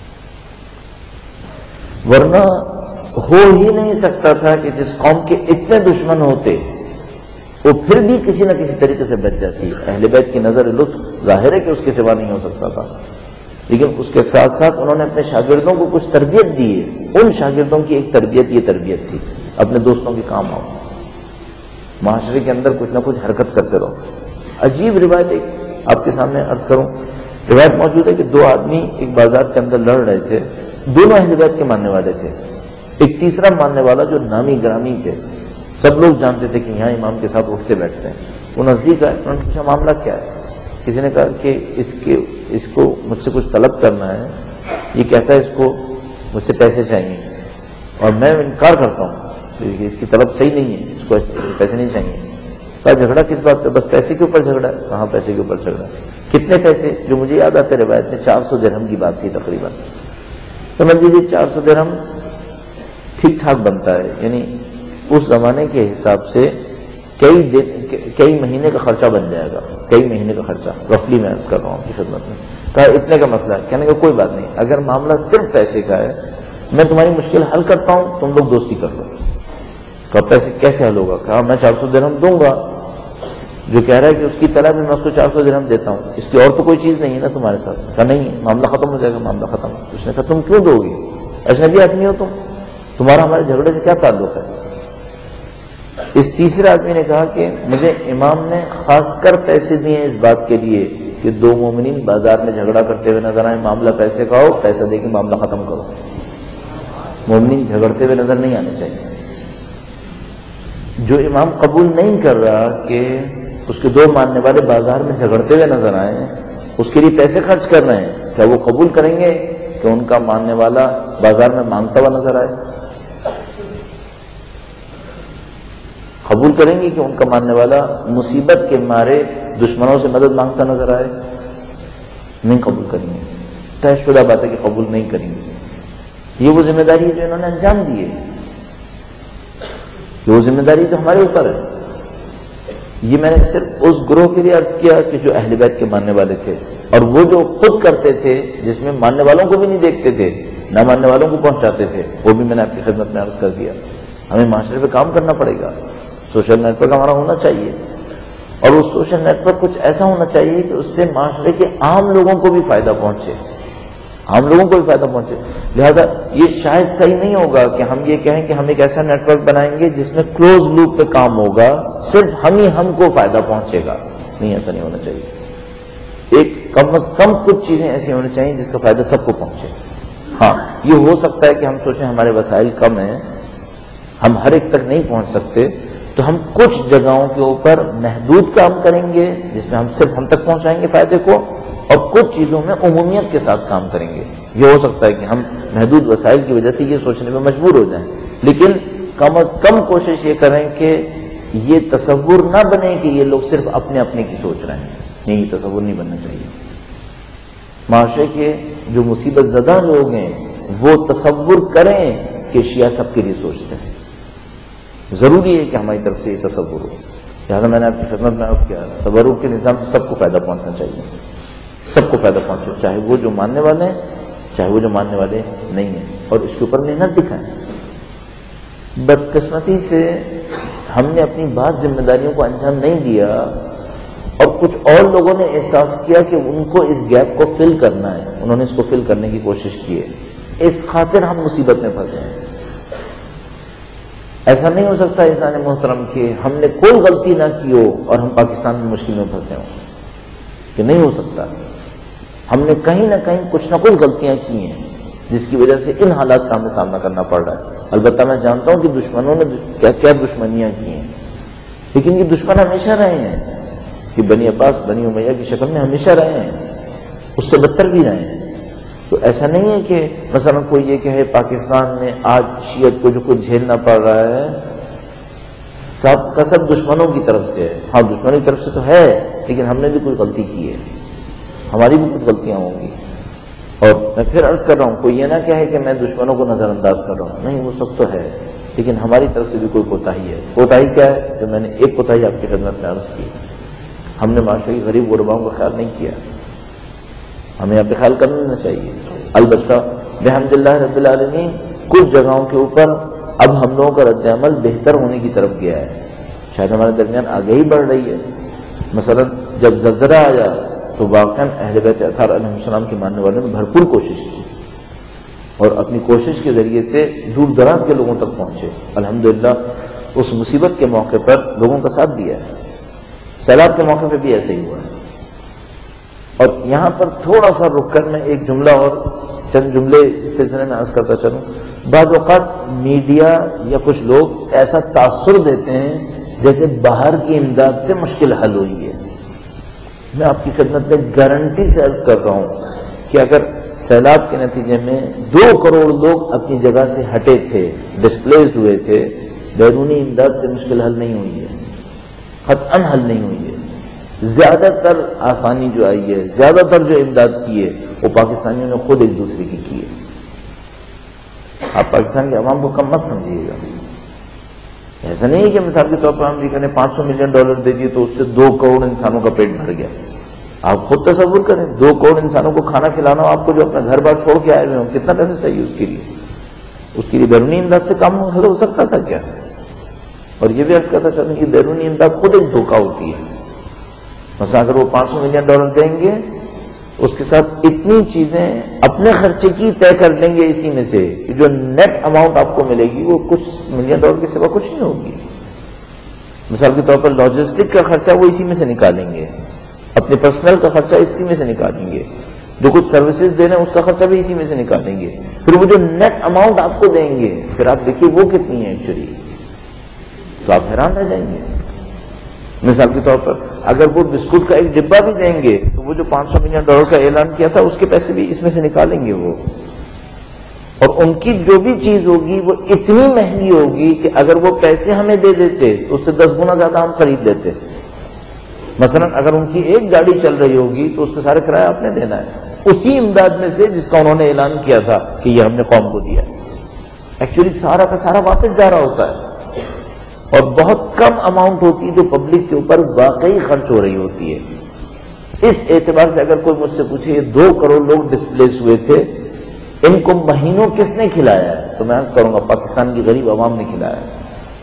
ورنہ ہو ہی نہیں سکتا تھا کہ جس قوم کے اتنے دشمن ہوتے وہ پھر بھی کسی نہ کسی طریقے سے بچ جاتی. اہل بیت کی نظر لطف ظاہر ہے کہ اس کے سوا نہیں ہو سکتا تھا، لیکن اس کے ساتھ ساتھ انہوں نے اپنے شاگردوں کو کچھ تربیت دی ہے. ان شاگردوں کی ایک تربیت یہ تربیت تھی اپنے دوستوں کے کام آؤ، معاشرے کے اندر کچھ نہ کچھ حرکت کرتے رہو. عجیب روایت ایک آپ کے سامنے عرض کروں. روایت موجود ہے کہ دو آدمی ایک بازار کے اندر لڑ رہے تھے، دونوں اہل بیت کے ماننے والے تھے. ایک تیسرا ماننے والا جو نامی گرامی تھے، سب لوگ جانتے تھے کہ یہاں امام کے ساتھ اٹھتے بیٹھتے ہیں. وہ نزدیک آئے، انہوں نے پوچھا معاملہ کیا ہے. کسی نے کہا کہ اس کو مجھ سے کچھ طلب کرنا ہے، یہ کہتا ہے اس کو مجھ سے پیسے چاہیے اور میں انکار کرتا ہوں کہ اس کی طلب صحیح نہیں ہے، اس کو پیسے نہیں چاہیے. کہا جھگڑا کس بات پہ؟ بس پیسے کے اوپر جھگڑا ہے. کہاں پیسے کے اوپر جھگڑا؟ کتنے پیسے؟ جو مجھے یاد آتے روایت میں 400 درہم کی بات تھی تقریباً. سمجھ لیجیے 400 درہم ٹھیک ٹھاک بنتا ہے، یعنی اس زمانے کے حساب سے کئی مہینے کا خرچہ بن جائے گا. کئی مہینے کا خرچہ رفلی میں عرض کر رہا ہوں کی خدمت میں. کہا اتنے کا مسئلہ ہے. کہنے کا کوئی بات نہیں، اگر معاملہ صرف پیسے کا ہے میں تمہاری مشکل حل کرتا ہوں، تم لوگ دوستی کر لو. کہا پیسے کیسے حل ہوگا؟ کہا میں 400 درہم دوں گا. جو کہہ رہا ہے کہ اس کی طلب میں اس کو 400 درہم دیتا ہوں، اس کی اور تو کوئی چیز نہیں ہے نا تمہارے ساتھ. کہا نہیں، معاملہ ختم ہو جائے گا. معاملہ ختم. اس نے کہا تم کیوں دو گے؟ اجنبی آدمی ہو تمہارا ہمارے جھگڑے سے کیا تعلق ہے؟ اس تیسرے آدمی نے کہا کہ مجھے امام نے خاص کر پیسے دیے ہیں اس بات کے لیے کہ دو مومنین بازار میں جھگڑا کرتے ہوئے نظر آئے، معاملہ پیسے کا ہو، پیسہ دے کے معاملہ ختم کرو. مومنین جھگڑتے ہوئے نظر نہیں آنے چاہیے. جو امام قبول نہیں کر رہا کہ اس کے دو ماننے والے بازار میں جھگڑتے ہوئے نظر آئے، اس کے لیے پیسے خرچ کر رہے ہیں، کیا وہ قبول کریں گے کہ ان کا ماننے والا بازار میں مانگتا ہوا نظر آئے؟ قبول کریں گے کہ ان کا ماننے والا مصیبت کے مارے دشمنوں سے مدد مانگتا نظر آئے؟ نہیں قبول کریں گے. طے شدہ بات ہے کہ قبول نہیں کریں گے. یہ وہ ذمہ داری ہے جو انہوں نے انجام دی ہے. کہ وہ ذمہ داری تو ہمارے اوپر ہے. یہ میں نے صرف اس گروہ کے لیے عرض کیا کہ جو اہل بیت کے ماننے والے تھے، اور وہ جو خود کرتے تھے، جس میں ماننے والوں کو بھی نہیں دیکھتے تھے، نہ ماننے والوں کو پہنچاتے تھے، وہ بھی میں نے آپ کی خدمت میں عرض کر دیا. ہمیں معاشرے پہ کام کرنا پڑے گا. سوشل نیٹ ورک ہمارا ہونا چاہیے، اور وہ سوشل نیٹ ورک کچھ ایسا ہونا چاہیے کہ اس سے معاشرے کے عام لوگوں کو بھی فائدہ پہنچے، عام لوگوں کو بھی فائدہ پہنچے. لہذا یہ شاید صحیح نہیں ہوگا کہ ہم یہ کہیں کہ ہم ایک ایسا نیٹ ورک بنائیں گے جس میں کلوز لوپ پہ کام ہوگا، صرف ہم کو فائدہ پہنچے گا. نہیں، ایسا نہیں ہونا چاہیے. ایک کم از کم کچھ چیزیں ایسی ہونی چاہیے جس کا فائدہ سب کو پہنچے. ہاں، یہ ہو سکتا ہے کہ ہم سوچیں ہمارے وسائل کم ہیں، ہم ہر ایک تک نہیں پہنچ سکتے، تو ہم کچھ جگہوں کے اوپر محدود کام کریں گے جس میں ہم صرف ہم تک پہنچائیں گے فائدے کو، اور کچھ چیزوں میں عمومیت کے ساتھ کام کریں گے. یہ ہو سکتا ہے کہ ہم محدود وسائل کی وجہ سے یہ سوچنے میں مجبور ہو جائیں، لیکن کم از کم کوشش یہ کریں کہ یہ تصور نہ بنے کہ یہ لوگ صرف اپنے اپنے کی سوچ رہے ہیں. نہیں، یہ تصور نہیں بننا چاہیے. معاشرے کے جو مصیبت زدہ لوگ ہیں وہ تصور کریں کہ شیعہ سب کے لیے سوچتے ہیں. ضروری ہے کہ ہماری طرف سے یہ تصور ہو. لہٰذا میں نے آپ کی خدمت میں عرض کیا، تبرک کے نظام سے سب کو فائدہ پہنچنا چاہیے، سب کو فائدہ پہنچے، چاہے وہ جو ماننے والے ہیں، چاہے وہ جو ماننے والے نہیں ہیں، اور اس کے اوپر محنت دکھائیں. بدقسمتی سے ہم نے اپنی بعض ذمہ داریوں کو انجام نہیں دیا، اور کچھ اور لوگوں نے احساس کیا کہ ان کو اس گیپ کو فل کرنا ہے، انہوں نے اس کو فل کرنے کی کوشش کی ہے. اس خاطر ہم مصیبت میں پھنسے ہیں. ایسا نہیں ہو سکتا انسان محترم کہ ہم نے کوئی غلطی نہ کی ہو اور ہم پاکستان میں مشکل میں پھنسے ہوں، کہ نہیں ہو سکتا. ہم نے کہیں نہ کہیں کچھ نہ کچھ غلطیاں کی ہیں جس کی وجہ سے ان حالات کا ہمیں سامنا کرنا پڑ رہا ہے. البتہ میں جانتا ہوں کہ دشمنوں نے کیا کیا دشمنیاں کی ہیں، لیکن یہ دشمن ہمیشہ رہے ہیں، کہ بنی عباس بنی امیہ کی شکل میں ہمیشہ رہے ہیں، اس سے بدتر بھی رہے ہیں. تو ایسا نہیں ہے کہ مثلا کوئی یہ کہے پاکستان میں آج شیعت کو جو کچھ جھیلنا پڑ رہا ہے سب کا سب دشمنوں کی طرف سے ہے. ہاں، دشمنوں کی طرف سے تو ہے، لیکن ہم نے بھی کوئی غلطی کی ہے، ہماری بھی کچھ غلطیاں ہوں گی. اور میں پھر عرض کر رہا ہوں، کوئی یہ نہ کہے کہ میں دشمنوں کو نظر انداز کر رہا ہوں، نہیں، وہ سب تو ہے، لیکن ہماری طرف سے بھی کوئی کوتاہی ہے. کوتاہی کیا ہے؟ جو میں نے ایک کوتاہی آپ کی خدمت میں عرض کی، ہم نے معاشرے کی غریب غرباؤں کا خیال نہیں کیا. ہمیں یہاں پہ خیال کرنا چاہیے. البتہ بحمد اللہ رب العالمین کچھ جگہوں کے اوپر اب ہم لوگوں کا رد عمل بہتر ہونے کی طرف گیا ہے، شاید ہمارے درمیان آگہی بڑھ رہی ہے. مثلا جب زلزلہ آیا تو واقعاً اہل بیت اطہار علیہ السلام کے ماننے والوں نے بھرپور کوشش کی، اور اپنی کوشش کے ذریعے سے دور دراز کے لوگوں تک پہنچے. الحمدللہ اس مصیبت کے موقع پر لوگوں کا ساتھ دیا ہے. سیلاب کے موقع پہ بھی ایسے ہی ہوا ہے. اور یہاں پر تھوڑا سا رک کر میں ایک جملہ اور چند جملے اس سلسلے میں عرض کرتا چلوں. بعض اوقات میڈیا یا کچھ لوگ ایسا تاثر دیتے ہیں جیسے باہر کی امداد سے مشکل حل ہوئی ہے. میں آپ کی خدمت میں گارنٹی سے عرض کر رہا ہوں کہ اگر سیلاب کے نتیجے میں 2 کروڑ لوگ اپنی جگہ سے ہٹے تھے، ڈسپلیسڈ ہوئے تھے، بیرونی امداد سے مشکل حل نہیں ہوئی ہے، قطعاً حل نہیں ہوئی ہے. زیادہ تر آسانی جو آئی ہے، زیادہ تر جو امداد کی ہے وہ پاکستانیوں نے خود ایک دوسرے کی ہے. آپ پاکستان کے عوام کو کم مت سمجھیے گا. ایسا نہیں ہے کہ مثال کے طور پر امریکہ نے $500 ملین دے دیے تو اس سے 2 کروڑ انسانوں کا پیٹ بھر گیا. آپ خود تصور کریں، 2 کروڑ انسانوں کو کھانا کھلانا، آپ کو جو اپنا گھر بار چھوڑ کے آئے ہوئے ہوں، کتنا پیسہ چاہیے اس کے لیے؟ اس کے لیے بیرونی امداد سے کام حل ہو سکتا تھا کیا؟ اور یہ بھی عرض کرتا چلوں کہ بیرونی امداد خود ایک دھوکہ ہوتی ہے. مثلا اگر وہ $500 ملین دیں گے، اس کے ساتھ اتنی چیزیں اپنے خرچے کی طے کر لیں گے اسی میں سے کہ جو نیٹ اماؤنٹ آپ کو ملے گی وہ کچھ $1 ملین کے سوا کچھ نہیں ہوگی. مثال کے طور پر لاجسٹک کا خرچہ وہ اسی میں سے نکالیں گے، اپنے پرسنل کا خرچہ اسی میں سے نکالیں گے، جو کچھ سروسز دے رہے ہیں اس کا خرچہ بھی اسی میں سے نکالیں گے. پھر وہ جو نیٹ اماؤنٹ آپ کو دیں گے پھر آپ دیکھیے وہ کتنی ہے ایکچولی، تو آپ حیران رہ جائیں گے. مثال کے طور پر اگر وہ بسکٹ کا ایک ڈبہ بھی دیں گے تو وہ جو $500 ملین کا اعلان کیا تھا اس کے پیسے بھی اس میں سے نکالیں گے وہ، اور ان کی جو بھی چیز ہوگی وہ اتنی مہنگی ہوگی کہ اگر وہ پیسے ہمیں دے دیتے تو اس سے 10 گنا زیادہ ہم خرید لیتے. مثلا اگر ان کی ایک گاڑی چل رہی ہوگی تو اس کا سارا کرایہ آپ نے دینا ہے اسی امداد میں سے جس کا انہوں نے اعلان کیا تھا کہ یہ ہم نے قوم کو دیا. ایکچولی سارا کا سارا واپس جا رہا ہوتا ہے. اور بہت کم اماؤنٹ ہوتی ہے جو پبلک کے اوپر واقعی خرچ ہو رہی ہوتی ہے. اس اعتبار سے اگر کوئی مجھ سے پوچھے یہ 2 کروڑ لوگ ڈسپلیس ہوئے تھے، ان کو مہینوں کس نے کھلایا ہے، تو میں عرض کروں گا پاکستان کی غریب عوام نے کھلایا ہے.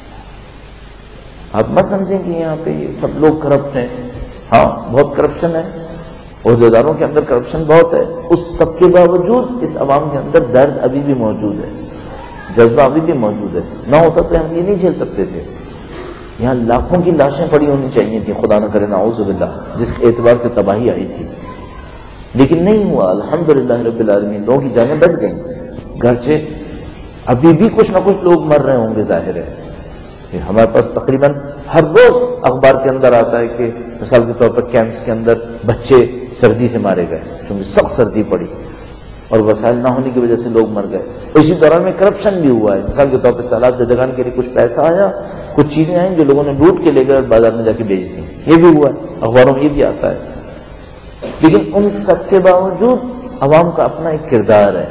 آپ مت سمجھیں کہ یہاں پہ یہ سب لوگ کرپٹ ہیں. ہاں بہت کرپشن ہے، عہدیداروں کے اندر کرپشن بہت ہے، اس سب کے باوجود اس عوام کے اندر درد ابھی بھی موجود ہے، جذبہ ابھی بھی موجود ہے. نہ ہوتا تو ہم یہ نہیں جھیل سکتے تھے. یہاں لاکھوں کی لاشیں پڑی ہونی چاہیے تھی، خدا نہ کرے نعوذ باللہ، جس کے اعتبار سے تباہی آئی تھی، لیکن نہیں ہوا. الحمدللہ رب العالمین، لوگوں کی جانیں بچ گئیں. گرچہ ابھی بھی کچھ نہ کچھ لوگ مر رہے ہوں گے، ظاہر ہے. ہمارے پاس تقریباً ہر روز اخبار کے اندر آتا ہے کہ مثال کے طور پر کیمپس کے اندر بچے سردی سے مارے گئے کیونکہ سخت سردی پڑی اور وسائل نہ ہونے کی وجہ سے لوگ مر گئے. اسی دوران میں کرپشن بھی ہوا ہے. مثال کے طور پر سیلاب زدگان کے لیے کچھ پیسہ آیا، کچھ چیزیں آئیں جو لوگوں نے لوٹ کے لے گئے اور بازار میں جا کے بیچ دیں. یہ بھی ہوا ہے، اخباروں میں یہ بھی آتا ہے. لیکن ان سب کے باوجود عوام کا اپنا ایک کردار ہے.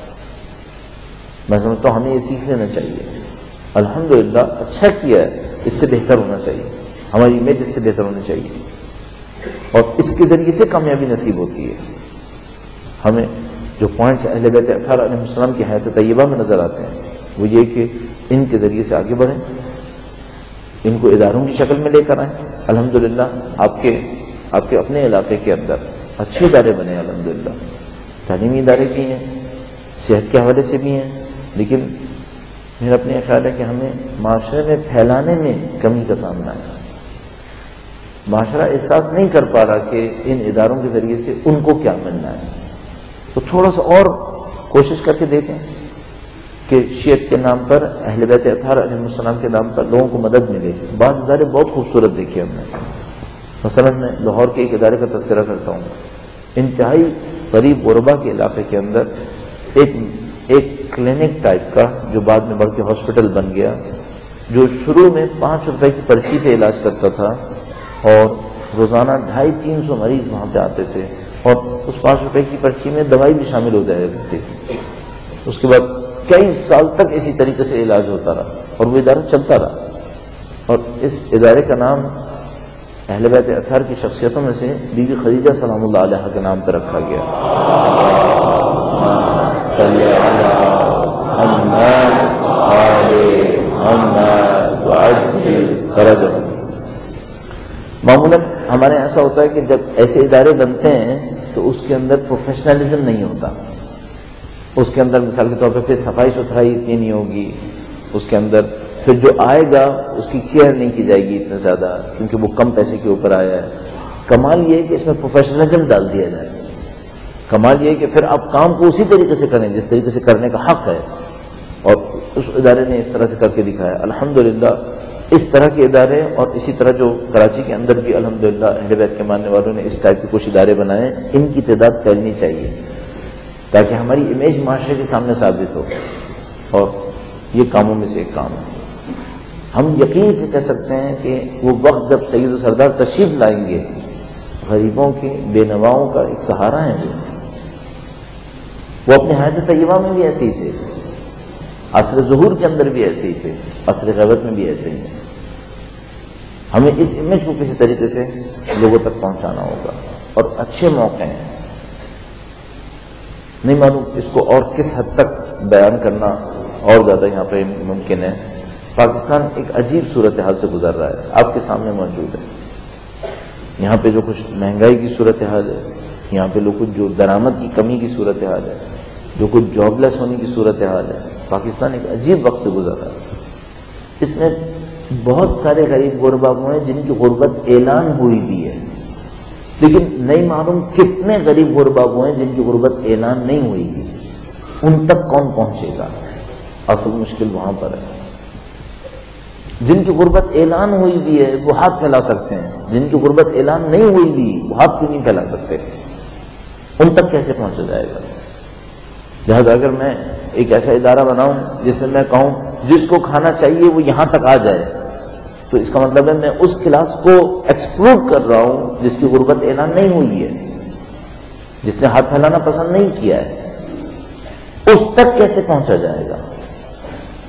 میں سمجھتا ہوں ہمیں یہ سیکھ لینا چاہیے. الحمدللہ اچھا کیا ہے، اس سے بہتر ہونا چاہیے، ہماری امیج اس سے بہتر ہونی چاہیے، اور اس کے ذریعے سے کامیابی نصیب ہوتی ہے. ہمیں جو پوائنٹس اہل بیت اطہار علیہ السلام کی حیات طیبہ میں نظر آتے ہیں وہ یہ کہ ان کے ذریعے سے آگے بڑھیں، ان کو اداروں کی شکل میں لے کر آئیں. الحمدللہ آپ کے اپنے علاقے کے اندر اچھے ادارے بنے، الحمدللہ تعلیمی ادارے بھی ہیں، صحت کے حوالے سے بھی ہیں. لیکن میرا اپنے خیال ہے کہ ہمیں معاشرے میں پھیلانے میں کمی کا سامنا ہے. معاشرہ احساس نہیں کر پا رہا کہ ان اداروں کے ذریعے سے ان کو کیا ملنا ہے. تو تھوڑا سا اور کوشش کر کے دیکھیں کہ شیعت کے نام پر، اہل بیت اطہار علیہ السلام کے نام پر لوگوں کو مدد ملے. بعض ادارے بہت خوبصورت دیکھے ہم نے. مثلا میں لاہور کے ایک ادارے کا تذکرہ کرتا ہوں. انتہائی غریب غربا کے علاقے کے اندر ایک کلینک ٹائپ کا جو بعد میں بڑھ کے ہاسپٹل بن گیا، جو شروع میں 5 روپے کی پرچی پہ علاج کرتا تھا اور روزانہ 250-300 مریض وہاں پہ آتے تھے اور اس 5 روپے کی پرچی میں دوائی بھی شامل ہو جایا کرتی تھی. اس کے بعد کئی سال تک اسی طریقے سے علاج ہوتا رہا اور وہ ادارہ چلتا رہا. اور اس ادارے کا نام اہل بیت اطہار کی شخصیتوں میں سے بی بی خدیجہ سلام اللہ علیہا کے نام پر رکھا گیا. معمولاً ہمارے ایسا ہوتا ہے کہ جب ایسے ادارے بنتے ہیں تو اس کے اندر پروفیشنلزم نہیں ہوتا. اس کے اندر مثال کے طور پہ پھر صفائی ستھرائی اتنی نہیں ہوگی، اس کے اندر پھر جو آئے گا اس کی کیئر نہیں کی جائے گی اتنا زیادہ کیونکہ وہ کم پیسے کے اوپر آیا ہے. کمال یہ ہے کہ اس میں پروفیشنلزم ڈال دیا جائے. کمال یہ ہے کہ پھر آپ کام کو اسی طریقے سے کریں جس طریقے سے کرنے کا حق ہے، اور اس ادارے نے اس طرح سے کر کے دکھایا. الحمدللہ اس طرح کے ادارے اور اسی طرح جو کراچی کے اندر بھی الحمدللہ اہل بیت کے ماننے والوں نے اس ٹائپ کے کچھ ادارے بنائے، ان کی تعداد پھیلنی چاہیے تاکہ ہماری امیج معاشرے کے سامنے ثابت ہو. اور یہ کاموں میں سے ایک کام ہے. ہم یقین سے کہہ سکتے ہیں کہ وہ وقت جب سید و سردار تشریف لائیں گے، غریبوں کے بے نواؤں کا ایک سہارا ہے. وہ اپنے حیات طیبہ میں بھی ایسے ہی تھے، عصر ظہور کے اندر بھی ایسے ہی تھے، عصر غیبت میں بھی ایسے ہی ہیں. ہمیں اس امیج کو کسی طریقے سے لوگوں تک پہنچانا ہوگا. اور اچھے موقع ہیں، نہیں معلوم اس کو اور کس حد تک بیان کرنا اور زیادہ یہاں پہ ممکن ہے. پاکستان ایک عجیب صورتحال سے گزر رہا ہے، آپ کے سامنے موجود ہے. یہاں پہ جو کچھ مہنگائی کی صورتحال ہے، یہاں پہ کچھ جو درآمد کی کمی کی صورتحال ہے، جو کچھ جاب لیس ہونے کی صورتحال ہے. پاکستان ایک عجیب وقت سے گزر رہا ہے. اس میں بہت سارے غریب غربا ہوئے ہیں جن کی غربت اعلان ہوئی بھی ہے، لیکن نہیں معلوم کتنے غریب غربا ہوئے ہیں جن کی غربت اعلان نہیں ہوئی گی. ان تک کون پہنچے گا؟ اصل مشکل وہاں پر ہے. جن کی غربت اعلان ہوئی بھی ہے وہ ہاتھ پھیلا سکتے ہیں، جن کی غربت اعلان نہیں ہوئی بھی وہ ہاتھ کیوں نہیں پھیلا سکتے؟ ان تک کیسے پہنچا جائے گا؟ لہٰذا اگر میں ایک ایسا ادارہ بناؤں جس میں میں کہوں جس کو کھانا چاہیے وہ یہاں تک آ جائے، تو اس کا مطلب ہے میں اس کلاس کو ایکسکلوڈ کر رہا ہوں جس کی غربت اعلان نہیں ہوئی ہے، جس نے ہاتھ پھیلانا پسند نہیں کیا ہے. اس تک کیسے پہنچا جائے گا؟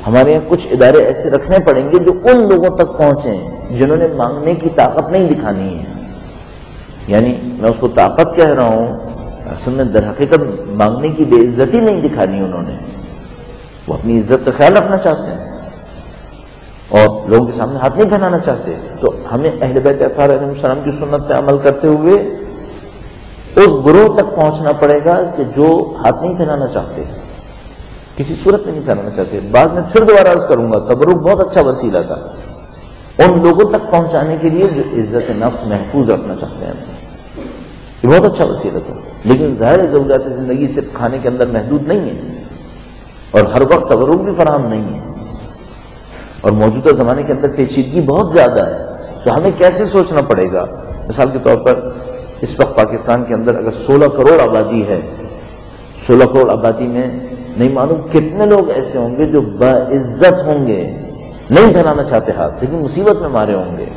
ہمارے یہاں کچھ ادارے ایسے رکھنے پڑیں گے جو ان لوگوں تک پہنچیں جنہوں نے مانگنے کی طاقت نہیں دکھانی ہے. یعنی میں اس کو طاقت کہہ رہا ہوں، اصل میں در حقیقت مانگنے کی بے عزتی نہیں دکھانی انہوں نے. وہ اپنی عزت کا خیال رکھنا چاہتے ہیں اور لوگوں کے سامنے ہاتھ نہیں پھیلانا چاہتے. تو ہمیں اہل بیت اطہار علیہ السلام کی سنت پہ عمل کرتے ہوئے اس گروہ تک پہنچنا پڑے گا کہ جو ہاتھ نہیں پھیلانا چاہتے، کسی صورت میں نہیں پھیلانا چاہتے. بعد میں پھر دوبارہ عرض کروں گا، تبرک بہت اچھا وسیلہ تھا ان لوگوں تک پہنچانے کے لیے جو عزت نفس محفوظ رکھنا چاہتے ہیں. یہ بہت اچھا وسیلہ تھا، لیکن ظاہر ضروریات زندگی صرف کھانے کے اندر محدود نہیں ہے اور ہر وقت تبرک بھی فراہم نہیں ہے، اور موجودہ زمانے کے اندر پیچیدگی بہت زیادہ ہے. تو ہمیں کیسے سوچنا پڑے گا؟ مثال کے طور پر اس وقت پاکستان کے اندر اگر 16 کروڑ آبادی ہے، 16 کروڑ آبادی میں نہیں معلوم کتنے لوگ ایسے ہوں گے جو باعزت ہوں گے، نہیں پھیلانا چاہتے ہاتھ لیکن مصیبت میں مارے ہوں گے.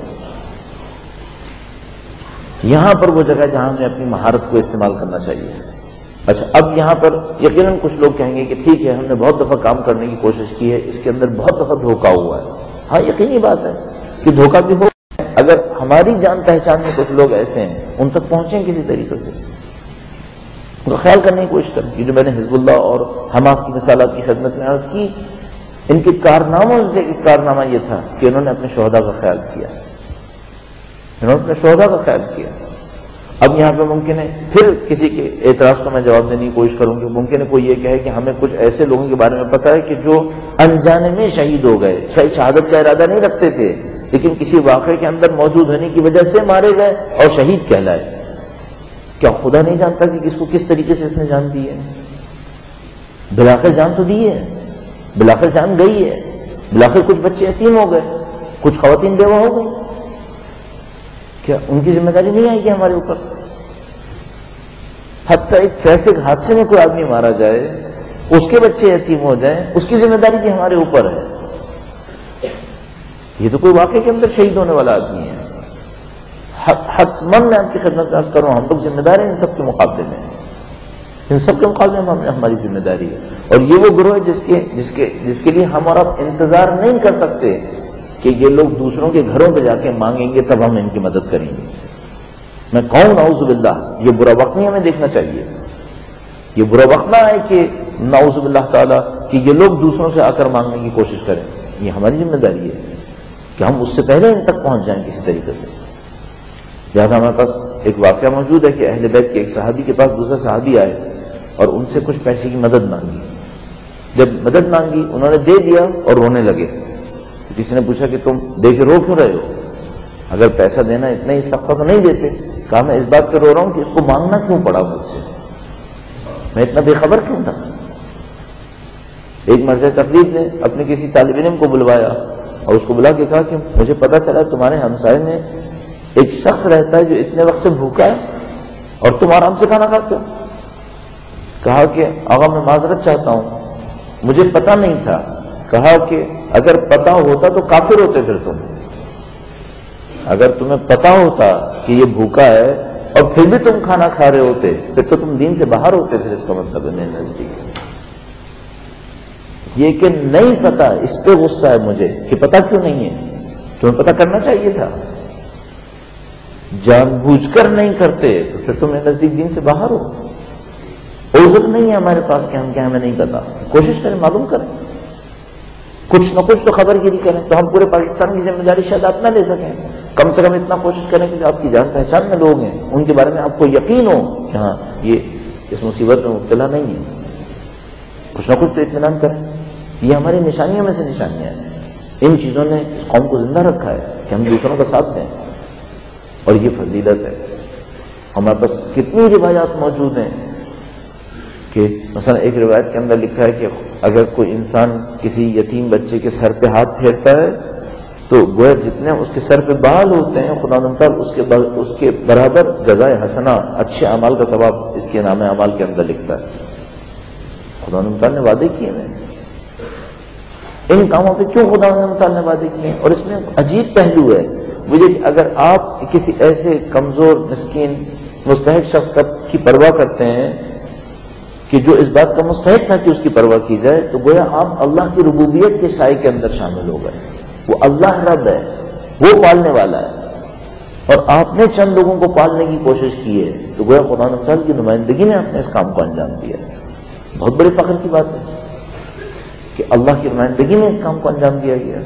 یہاں پر وہ جگہ جہاں ہمیں اپنی مہارت کو استعمال کرنا چاہیے. اچھا، اب یہاں پر یقیناً کچھ لوگ کہیں گے کہ ٹھیک ہے ہم نے بہت دفعہ کام کرنے کی کوشش کی ہے، اس کے اندر بہت دفعہ دھوکہ ہوا ہے. ہاں یقینی بات ہے کہ دھوکہ بھی ہو. اگر ہماری جان پہچان میں کچھ لوگ ایسے ہیں ان تک پہنچیں کسی طریقے سے، ان کا خیال کرنے کی کوشش کریں. یہ جو میں نے حزب اللہ اور حماس کی مثالات کی خدمت میں عرض کی، ان کے کارناموں سے ایک کارنامہ یہ تھا کہ انہوں نے اپنے شہداء کا خیال کیا، انہوں نے اپنے شہداء کا خیال کیا. اب یہاں پہ ممکن ہے پھر کسی کے اعتراض کو میں جواب دینے کی کوشش کروں گی. ممکن ہے کوئی یہ کہے کہ ہمیں کچھ ایسے لوگوں کے بارے میں پتا ہے کہ جو انجانے میں شہید ہو گئے، شہادت کا ارادہ نہیں رکھتے تھے لیکن کسی واقعے کے اندر موجود ہونے کی وجہ سے مارے گئے اور شہید کہلائے. کیا خدا نہیں جانتا کہ کس کو کس طریقے سے اس نے جان دی ہے؟ بلاخر جان تو دی ہے، بلاخر جان گئی ہے، بلاخر کچھ بچے یتیم ہو گئے، کچھ خواتین بیوہ ہو گئی. کیا ان کی ذمہ داری نہیں آئے گی ہمارے اوپر؟ حتیٰ ایک ٹریفک حادثے میں کوئی آدمی مارا جائے، اس کے بچے یتیم ہو جائیں، اس کی ذمہ داری بھی ہمارے اوپر ہے. یہ تو کوئی واقعے کے اندر شہید ہونے والا آدمی ہے. حتماً میں آپ کی خدمت میں عرض کروں، ہم لوگ ذمہ دار ہیں ان سب کے مقابلے میں، ان سب کے مقابلے میں ہماری ذمہ داری ہے. اور یہ وہ گروہ ہے جس کے لیے ہم اور آپ انتظار نہیں کر سکتے کہ یہ لوگ دوسروں کے گھروں پہ جا کے مانگیں گے تب ہم ان کی مدد کریں گے. میں کہوں نعوذ باللہ، یہ برا وقت نہیں ہمیں دیکھنا چاہیے. یہ برا وقت نہ آئے کہ نعوذ باللہ تعالیٰ کہ یہ لوگ دوسروں سے آ کر مانگنے کی کوشش کریں. یہ ہماری ذمہ داری ہے کہ ہم اس سے پہلے ان تک پہنچ جائیں کسی طریقے سے. لہٰذا ہمارے پاس ایک واقعہ موجود ہے کہ اہل بیت کے ایک صحابی کے پاس دوسرے صحابی آئے اور ان سے کچھ پیسے کی مدد مانگی. جب مدد مانگی انہوں نے دے دیا اور رونے لگے. کسی نے پوچھا کہ تم دے کے رو کیوں رہے ہو؟ اگر پیسہ دینا اتنا ہی سخت تو نہیں دیتے. کہا میں اس بات پہ رو رہا ہوں کہ اس کو مانگنا کیوں پڑا مجھ سے، میں اتنا بے خبر کیوں تھا. ایک مرجع تقریب نے اپنے کسی طالب علم کو بلوایا اور اس کو بلا کے کہا کہ مجھے پتا چلا تمہارے ہمسائے میں ایک شخص رہتا ہے جو اتنے وقت سے بھوکا ہے اور تم آرام سے کھانا کھاتے ہو. کہا کہ آقا میں معذرت چاہتا ہوں، مجھے پتا نہیں تھا. کہا کہ اگر پتا ہوتا تو کافر ہوتے پھر تم. اگر تمہیں پتا ہوتا کہ یہ بھوکا ہے اور پھر بھی تم کھانا کھا رہے ہوتے پھر تو تم دین سے باہر ہوتے. پھر اس کا مطلب ہے میرے نزدیک یہ کہ نہیں پتا، اس پہ غصہ ہے مجھے کہ پتا کیوں نہیں ہے. تمہیں پتا کرنا چاہیے تھا، جان بوجھ کر نہیں کرتے تو پھر تم میرے نزدیک دین سے باہر ہو. عذر نہیں ہے ہمارے پاس کہ ہم کیا ہمیں نہیں پتا. کوشش کریں، معلوم کریں، کچھ نہ کچھ تو خبر گیری کریں. تو ہم پورے پاکستان کی ذمہ داری شاید آپ نہ لے سکیں، کم سے کم اتنا کوشش کریں کہ جو آپ کی جان پہچان میں لوگ ہیں ان کے بارے میں آپ کو یقین ہو کہ ہاں یہ اس مصیبت میں مبتلا نہیں ہے. کچھ نہ کچھ تو اطمینان کریں. یہ ہماری نشانیوں میں سے نشانیاں ہیں. ان چیزوں نے اس قوم کو زندہ رکھا ہے کہ ہم دوسروں کا ساتھ دیں، اور یہ فضیلت ہے. ہمارے پاس کتنی روایات موجود ہیں کہ مثلا ایک روایت کے اندر لکھا ہے کہ اگر کوئی انسان کسی یتیم بچے کے سر پہ ہاتھ پھیرتا ہے تو گویا جتنے اس کے سر پہ بال ہوتے ہیں خدا تعالیٰ اس کے برابر جزائے حسنہ اچھے اعمال کا ثواب اس کے نام اعمال کے اندر لکھتا ہے. خدا تعالیٰ نے وعدے کیے ہیں. ان کاموں پہ کیوں خدا تعالیٰ نے وعدے کیے ہیں؟ اور اس میں عجیب پہلو ہے مجھے کہ اگر آپ کسی ایسے کمزور مسکین مستحق شخص کی پرواہ کرتے ہیں کہ جو اس بات کا مستحق تھا کہ اس کی پرواہ کی جائے، تو گویا آپ اللہ کی ربوبیت کے سائے کے اندر شامل ہو گئے. وہ اللہ رب ہے، وہ پالنے والا ہے، اور آپ نے چند لوگوں کو پالنے کی کوشش کی ہے، تو گویا خدا تعالیٰ کی نمائندگی میں آپ نے اس کام کو انجام دیا. بہت بڑے فخر کی بات ہے کہ اللہ کی نمائندگی میں اس کام کو انجام دیا گیا.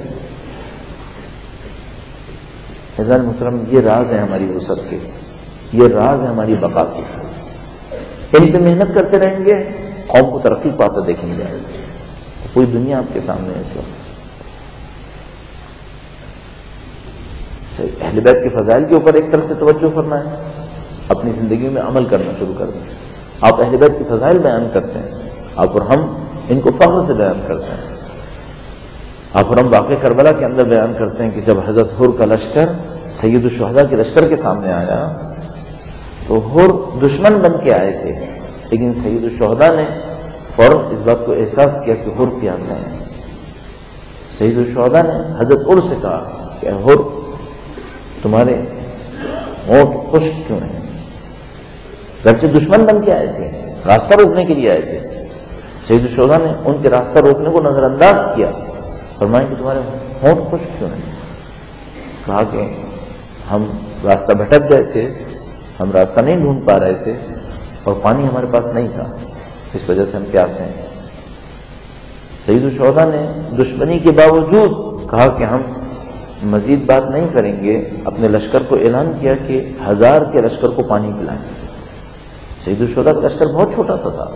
عزیزان محترم، یہ راز ہے ہماری وسعت کے، یہ راز ہے ہماری بقا کے. ان پہ محنت کرتے رہیں گے، قوم کو ترقی پاتا دیکھیں گے. کوئی دنیا آپ کے سامنے ہے اس وقت. اہل بیت کے فضائل کے اوپر ایک طرف سے توجہ فرمائیں، اپنی زندگی میں عمل کرنا شروع کر دیں. آپ اہل بیت کے فضائل بیان کرتے ہیں، آپ اور ہم ان کو فخر سے بیان کرتے ہیں. آپ اور ہم واقع کربلا کے اندر بیان کرتے ہیں کہ جب حضرت حر کا لشکر سید الشہداء کے لشکر کے سامنے آیا تو حر دشمن بن کے آئے تھے، لیکن سید الشہداء نے فوراً اس بات کو احساس کیا کہ حر پیاسے ہیں. سید الشہداء نے حضرت حر سے کہا کہ حر، تمہارے ہونٹ خشک کیوں ہیں؟ گرچہ دشمن بن کے آئے تھے، راستہ روکنے کے لیے آئے تھے. سید الشہداء نے ان کے راستہ روکنے کو نظر انداز کیا، فرمایا کہ تمہارے ہونٹ خشک کیوں ہیں؟ کہا کہ ہم راستہ بھٹک گئے تھے، ہم راستہ نہیں ڈھونڈ پا رہے تھے، اور پانی ہمارے پاس نہیں تھا، اس وجہ سے ہم پیاسے ہیں. سید الشہداء نے دشمنی کے باوجود کہا کہ ہم مزید بات نہیں کریں گے. اپنے لشکر کو اعلان کیا کہ 1000 کے لشکر کو پانی پلائیں. سید الشہداء کا لشکر بہت چھوٹا سا تھا،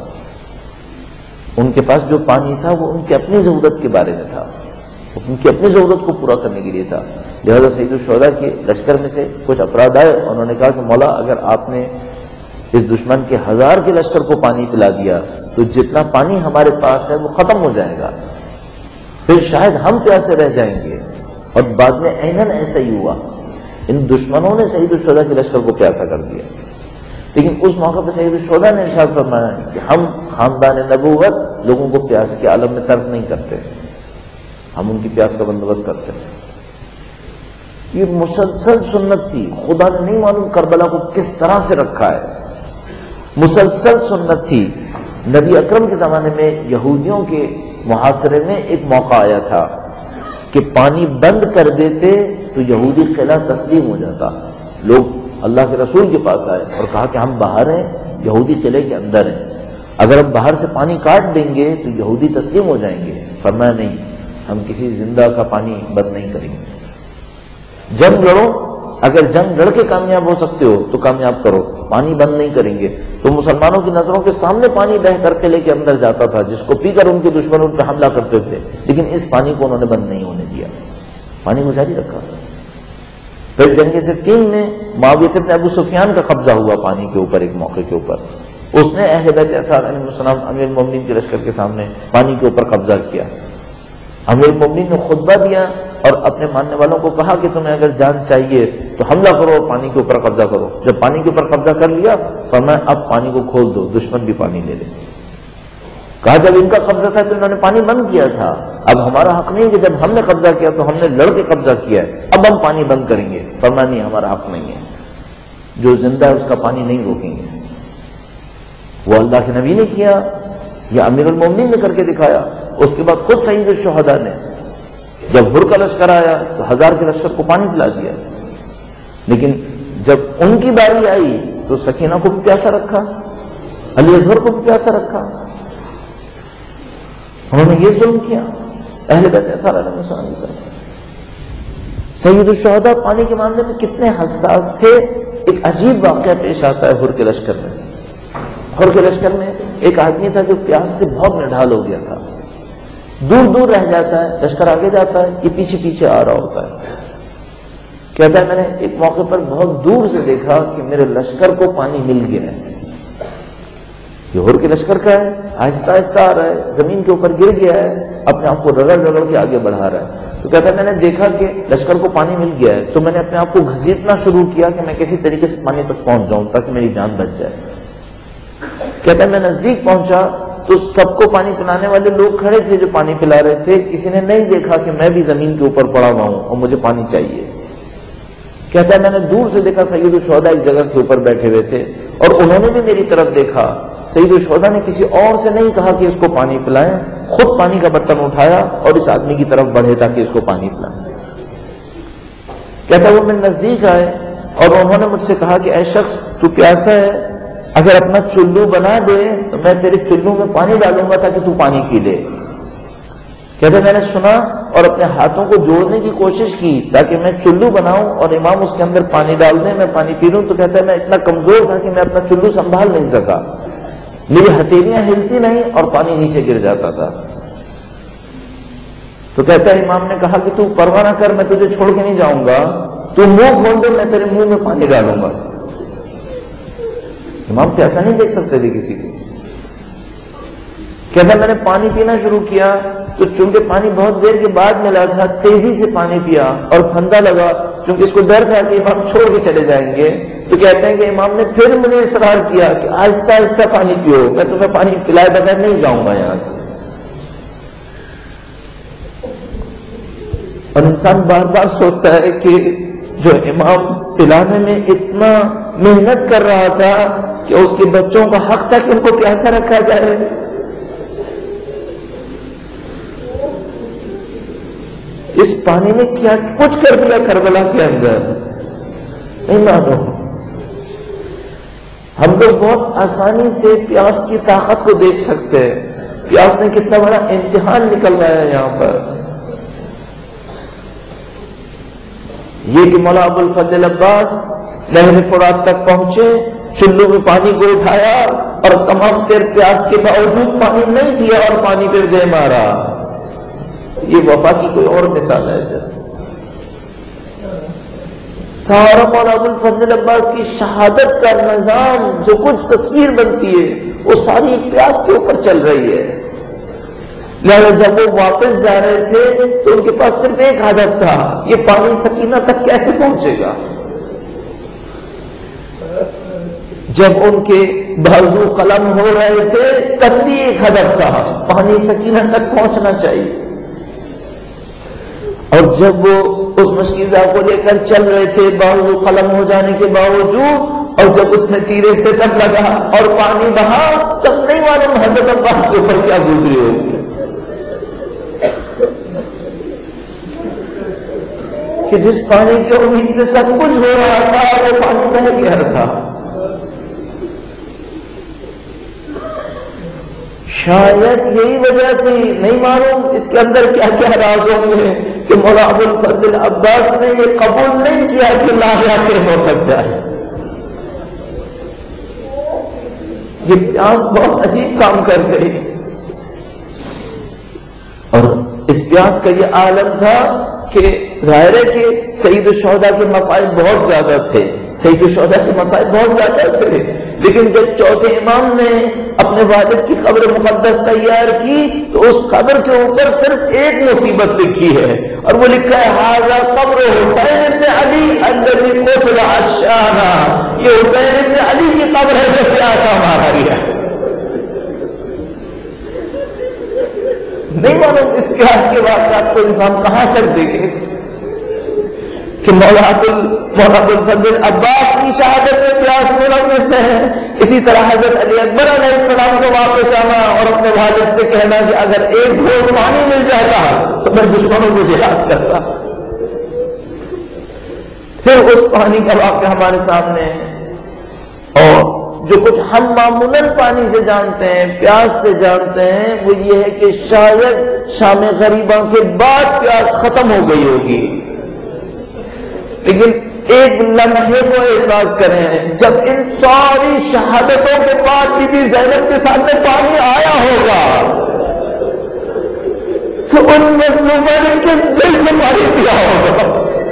ان کے پاس جو پانی تھا وہ ان کی اپنی ضرورت کے بارے میں تھا، ان کی اپنی ضرورت کو پورا کرنے کے لیے تھا. لہذا سید الشہداء کے لشکر میں سے کچھ افراد آئے، انہوں نے کہا کہ مولا، اگر آپ نے اس دشمن کے 1000 کے لشکر کو پانی پلا دیا تو جتنا پانی ہمارے پاس ہے وہ ختم ہو جائے گا، پھر شاید ہم پیاسے رہ جائیں گے. اور بعد میں عیناً ایسا ہی ہوا، ان دشمنوں نے سید الشہداء کے لشکر کو پیاسا کر دیا. لیکن اس موقع پہ سید الشہداء نے ارشاد فرمایا کہ ہم خاندان نبوت لوگوں کو پیاس کے عالم میں ترک نہیں کرتے، ہم ان کی پیاس کا بندوبست کرتے ہیں. یہ مسلسل سنت تھی. خدا نے نہیں معلوم کربلا کو کس طرح سے رکھا ہے، مسلسل سنت تھی. نبی اکرم کے زمانے میں یہودیوں کے محاصرے میں ایک موقع آیا تھا کہ پانی بند کر دیتے تو یہودی قلعہ تسلیم ہو جاتا. لوگ اللہ کے رسول کے پاس آئے اور کہا کہ ہم باہر ہیں، یہودی قلعے کے اندر ہیں، اگر ہم باہر سے پانی کاٹ دیں گے تو یہودی تسلیم ہو جائیں گے. فرمایا نہیں، ہم کسی زندہ کا پانی بند نہیں کریں گے. جنگ لڑو، اگر جنگ لڑ کے کامیاب ہو سکتے ہو تو کامیاب کرو، پانی بند نہیں کریں گے. تو مسلمانوں کی نظروں کے سامنے پانی بہ کر قلعے کے اندر جاتا تھا، جس کو پی کر ان کے دشمن ان پہ حملہ کرتے تھے، لیکن اس پانی کو انہوں نے بند نہیں ہونے دیا، پانی کو جاری رکھا. پھر جنگ صفین میں معاویہ بن ابو سفیان کا قبضہ ہوا پانی کے اوپر. ایک موقع کے اوپر اس نے اہل بیت اطہار علیہ السلام امیر المومنین کے لشکر کے سامنے پانی کے اوپر قبضہ کیا. امیر المومنین نے خطبہ دیا اور اپنے ماننے والوں کو کہا کہ تمہیں اگر جان چاہیے تو حملہ کرو اور پانی کے اوپر قبضہ کرو. جب پانی کے اوپر قبضہ کر لیا فرمایا اب پانی کو کھول دو، دشمن بھی پانی لے لے. کہا جب ان کا قبضہ تھا تو انہوں نے پانی بند کیا تھا، اب ہمارا حق نہیں کہ جب ہم نے قبضہ کیا تو ہم نے لڑ کے قبضہ کیا ہے، اب ہم پانی بند کریں گے. فرمایا نہیں، ہمارا حق نہیں ہے، جو زندہ ہے اس کا پانی نہیں روکیں گے. وہ اللہ کے نبی نے کیا یا امیر المومنین نے کر کے دکھایا. اس کے بعد خود سید الشہداء نے جب حر کا لشکر آیا تو 1000 کے لشکر کو پانی پلا دیا. لیکن جب ان کی باری آئی تو سکینہ کو بھی پیاسا رکھا، علی اصغر کو بھی پیاسا رکھا. انہوں نے یہ ظلم کیا اہل بیت اطہار علیہ السلام کے ساتھ. سید الشہداء پانی کے معاملے میں کتنے حساس تھے. ایک عجیب واقعہ پیش آتا ہے حر کے لشکر میں. حر کے لشکر میں ایک آدمی تھا جو پیاس سے بہت نڈھال ہو گیا تھا، دور دور رہ جاتا ہے، لشکر آگے جاتا ہے، یہ پیچھے پیچھے آ رہا ہوتا ہے. کہتا ہے میں نے ایک موقع پر بہت دور سے دیکھا کہ میرے لشکر کو پانی مل گیا ہے. یہ حر کے لشکر کا ہے، آہستہ آہستہ آ رہا ہے، زمین کے اوپر گر گیا ہے، اپنے آپ کو رگڑ رگڑ کے آگے بڑھا رہا ہے. تو کہتا ہے میں نے دیکھا کہ لشکر کو پانی مل گیا ہے تو میں نے اپنے آپ کو گھسیٹنا شروع کیا کہ میں کسی طریقے سے پانی تک پہنچ جاؤں تاکہ میری جان بچ جائے. کہتا ہے میں نزدیک پہنچا تو سب کو پانی پلانے والے لوگ کھڑے تھے جو پانی پلا رہے تھے. کسی نے نہیں دیکھا کہ میں بھی زمین کے اوپر پڑا ہوا ہوں اور مجھے پانی چاہیے. کہتا ہے میں نے دور سے دیکھا سید الشہداء ایک جگہ کے اوپر بیٹھے ہوئے تھے اور انہوں نے بھی میری طرف دیکھا. سید الشہداء نے کسی اور سے نہیں کہا کہ اس کو پانی پلائیں، خود پانی کا برتن اٹھایا اور اس آدمی کی طرف بڑھے تاکہ اس کو پانی پلائیں. کہتا ہے وہ میرے نزدیک آئے اور انہوں نے مجھ سے کہا کہ اے شخص تو پیاسا ہے، اگر اپنا چلو بنا دے تو میں تیرے چلو میں پانی ڈالوں گا تاکہ تو پانی پی لے. کہتے میں نے سنا اور اپنے ہاتھوں کو جوڑنے کی کوشش کی تاکہ میں چلو بناؤں اور امام اس کے اندر پانی ڈال دیں، میں پانی پی لوں. تو کہتا ہے میں اتنا کمزور تھا کہ میں اپنا چلو سنبھال نہیں سکا، میری ہتھیلیاں ہلتی نہیں اور پانی نیچے گر جاتا تھا. تو کہتا ہے امام نے کہا کہ تو پرواہ نہ کر، میں تجھے چھوڑ کے نہیں جاؤں گا، تو منہ کھول دے میں تیرے منہ میں پانی ڈالوں گا. امام پیاسا نہیں دیکھ سکتے تھے کسی کو. کہتا میں نے پانی پینا شروع کیا تو چونکہ پانی بہت دیر کے بعد ملا تھا تیزی سے پانی پیا اور پھندا لگا، چونکہ اس کو ڈر تھا کہ امام چھوڑ کے چلے جائیں گے. تو کہتے ہیں کہ امام نے پھر مجھے اصرار کیا کہ آہستہ آہستہ پانی پیو، میں تمہیں پانی پلائے بغیر نہیں جاؤں گا یہاں سے. اور انسان بار بار سوچتا ہے کہ جو امام پلانے میں اتنا محنت کر رہا تھا کہ اس کے بچوں کا حق تھا کہ ان کو پیاسا رکھا جائے. اس پانی نے کیا کچھ کر دیا کربلا کے اندر نہیں معلوم. ہم لوگ بہت آسانی سے پیاس کی طاقت کو دیکھ سکتے ہیں. پیاس نے کتنا بڑا امتحان نکلوایا یہاں پر. یہ کہ مولا ابو الفضل عباس نہر فرات تک پہنچے، چلو میں پانی کو اٹھایا اور تمام تیر پیاس کے باوجود پانی نہیں پیا اور پانی پہ دے مارا. یہ وفا کی کوئی اور مثال ہے. سارا مولا ابو الفضل عباس کی شہادت کا نظام جو کچھ تصویر بنتی ہے وہ ساری پیاس کے اوپر چل رہی ہے. لہذا جب وہ واپس جا رہے تھے تو ان کے پاس صرف ایک ہدف تھا، یہ پانی سکینہ تک کیسے پہنچے گا. جب ان کے بازو قلم ہو رہے تھے تب بھی ایک ہدف تھا، پانی سکینہ تک پہنچنا چاہیے. اور جب وہ اس مشکیزہ کو لے کر چل رہے تھے بازو قلم ہو جانے کے باوجود، اور جب اس میں تیرے سے تب لگا اور پانی بہا تب نہیں معلوم حضرت عباس کے اوپر کیا گزری ہوگی کہ جس پانی کے امید میں سب کچھ ہو رہا تھا وہ پانی بہ گیا تھا. شاید یہی وجہ تھی، نہیں معلوم اس کے اندر کیا کیا راز ہوں گے کہ مولا ابو الفضل عباس نے یہ قبول نہیں کیا کہ لایا کے موت تک جائے. یہ پیاس بہت عجیب کام کر گئی. اور اس پیاس کا یہ عالم تھا کہ ظاہر ہے کہ سید الشہداء کے مسائل بہت زیادہ تھے، سید الشہداء کے مسائل بہت زیادہ تھے، لیکن جب چوتھے امام نے اپنے والد کی قبر مقدس تیار کی تو اس قبر کے اوپر صرف ایک مصیبت لکھی ہے اور وہ لکھا ہے ھذا قبر حسین بن علی الذی قتل عطشانا. یہ حسین بن علی کی قبر ہے جو پیاسا مارا گیا. نہیں معلوم اس پیاس کے واقعات کو انسان کہاں تک دیکھے کہ مولا ابو الفضل عباس کی شہادت میں پیاس ملوث ہے. اسی طرح حضرت علی اکبر علیہ السلام کو واپس آنا اور اپنے والد سے کہنا کہ اگر ایک گھونٹ پانی مل جاتا تو میں دشمنوں کو جہاد کرتا. پھر اس پانی کا واقعہ ہمارے سامنے ہے. اور جو کچھ ہم معمولاً پانی سے جانتے ہیں، پیاس سے جانتے ہیں، وہ یہ ہے کہ شاید شام غریباں کے بعد پیاس ختم ہو گئی ہوگی. لیکن ایک لمحے کو احساس کریں، جب ان ساری شہادتوں کے بعد بی بی زینب کے سامنے پانی آیا ہوگا تو ان مظلوموں نے کس دل سے پانی پیا ہوگا.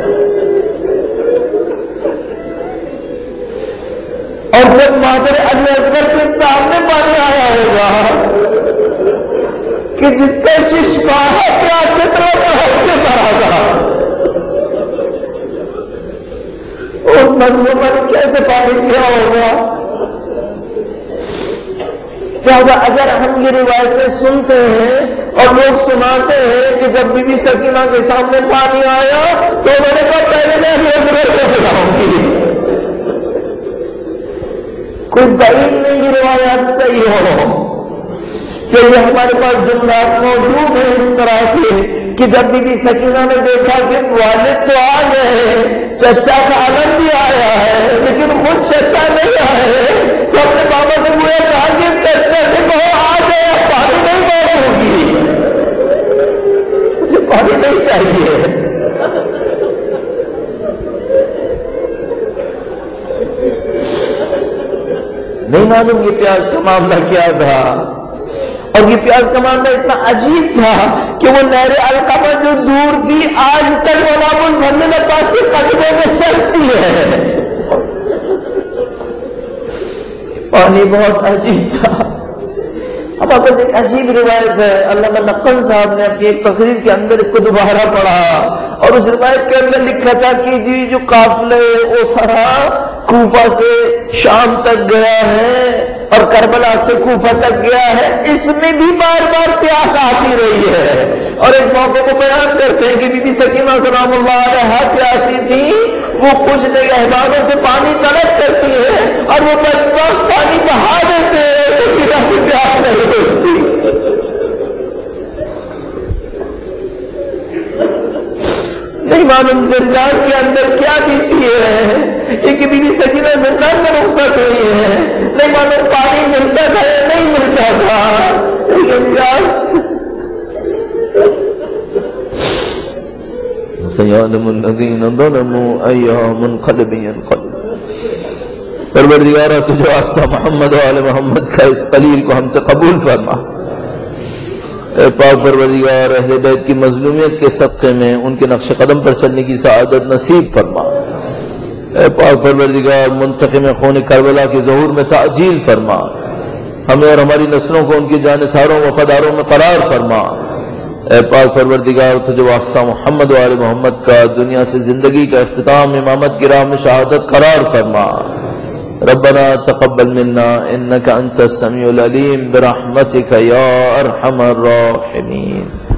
اور جب مادر علی اصغر کے سامنے پانی آیا ہوگا کہ جس کا ششماہ پیاس کی طرف ہٹ کے مرا تھا، اس مظلومہ نے کیسے پانی پیا ہوگا. لہذا اگر ہم یہ روایتیں سنتے ہیں اور لوگ سناتے ہیں کہ جب بی بی سکینہ کے سامنے پانی آیا تو انہوں نے کہا پہلے میں اصغر کو پلاؤں گی. کوئی بعید نہیں یہ روایات صحیح ہو کہ یہ ہمارے پاس جملات موجود ہیں اس طرح کے کہ جب بی بی سکینہ نے دیکھا کہ والد تو آ گئے، چچا کا عالم بھی آیا ہے لیکن خود چچا نہیں آئے، تو اپنے بابا سے مجھے کہا کہ چچا سے کہو آ گئے، پانی نہیں بات ہوگی، مجھے پانی نہیں چاہیے. نہیں معلوم یہ پیاز کا معاملہ کیا تھا، اور یہ پیاز کا معاملہ اتنا عجیب تھا کہ وہ نہر القمہ جو دور تھی آج تک غلام الفضل عباس کے قدمے میں چلتی ہے. پانی بہت عجیب تھا. اب آپ ایک عجیب روایت ہے، علامہ نقل صاحب نے اپنی ایک تقریر کے اندر اس کو دوبارہ پڑھا اور اس روایت کے اندر لکھا تھا کہ جی جو قافلے اوسرا کوفہ سے شام تک گیا ہے اور کربلا سے کوفہ تک گیا ہے، اس میں بھی بار بار پیاس آتی رہی ہے. اور ایک موقع کو بیان کرتے ہیں کہ بی بی سکینہ سلام اللہ علیہا پیاسی تھی، وہ کچھ نگہبانوں سے پانی طلب کرتی ہے اور وہ بدبخت پانی بہا دیتے ہیں تو سیدھا بھی پیاس نہیں بجھتی. نہیں معلوم زندان کے اندر کیا بیتی ہے، یہ کہ بی بی سکینہ زندان میں رخصت ہوئی ہے، نہیں معلوم پانی ملتا تھا یا نہیں ملتا تھا، لیکن پیاس. سيعلم الذين ظلموا أي منقلب ينقلب. پروردگارہ تجھے واسطہ محمد و آل محمد کا اس قلیل کو ہم سے قبول فرما. اے پاک پروردگار، اہل بیت کی مظلومیت کے صدقے میں ان کے نقش قدم پر چلنے کی سعادت نصیب فرما. اے پاک پروردگار، منتقم خون کربلا کے ظہور میں تعجیل فرما. ہمیں اور ہماری نسلوں کو ان کی جانثاروں وفاداروں میں قرار فرما. اے پاک پروردگار، تجھے واسطہ محمد و آل محمد کا دنیا سے زندگی کا اختتام امامت کی راہ میں شہادت قرار فرما. ربنا تقبل منا انك انت السميع العليم برحمتك يا ارحم الراحمين.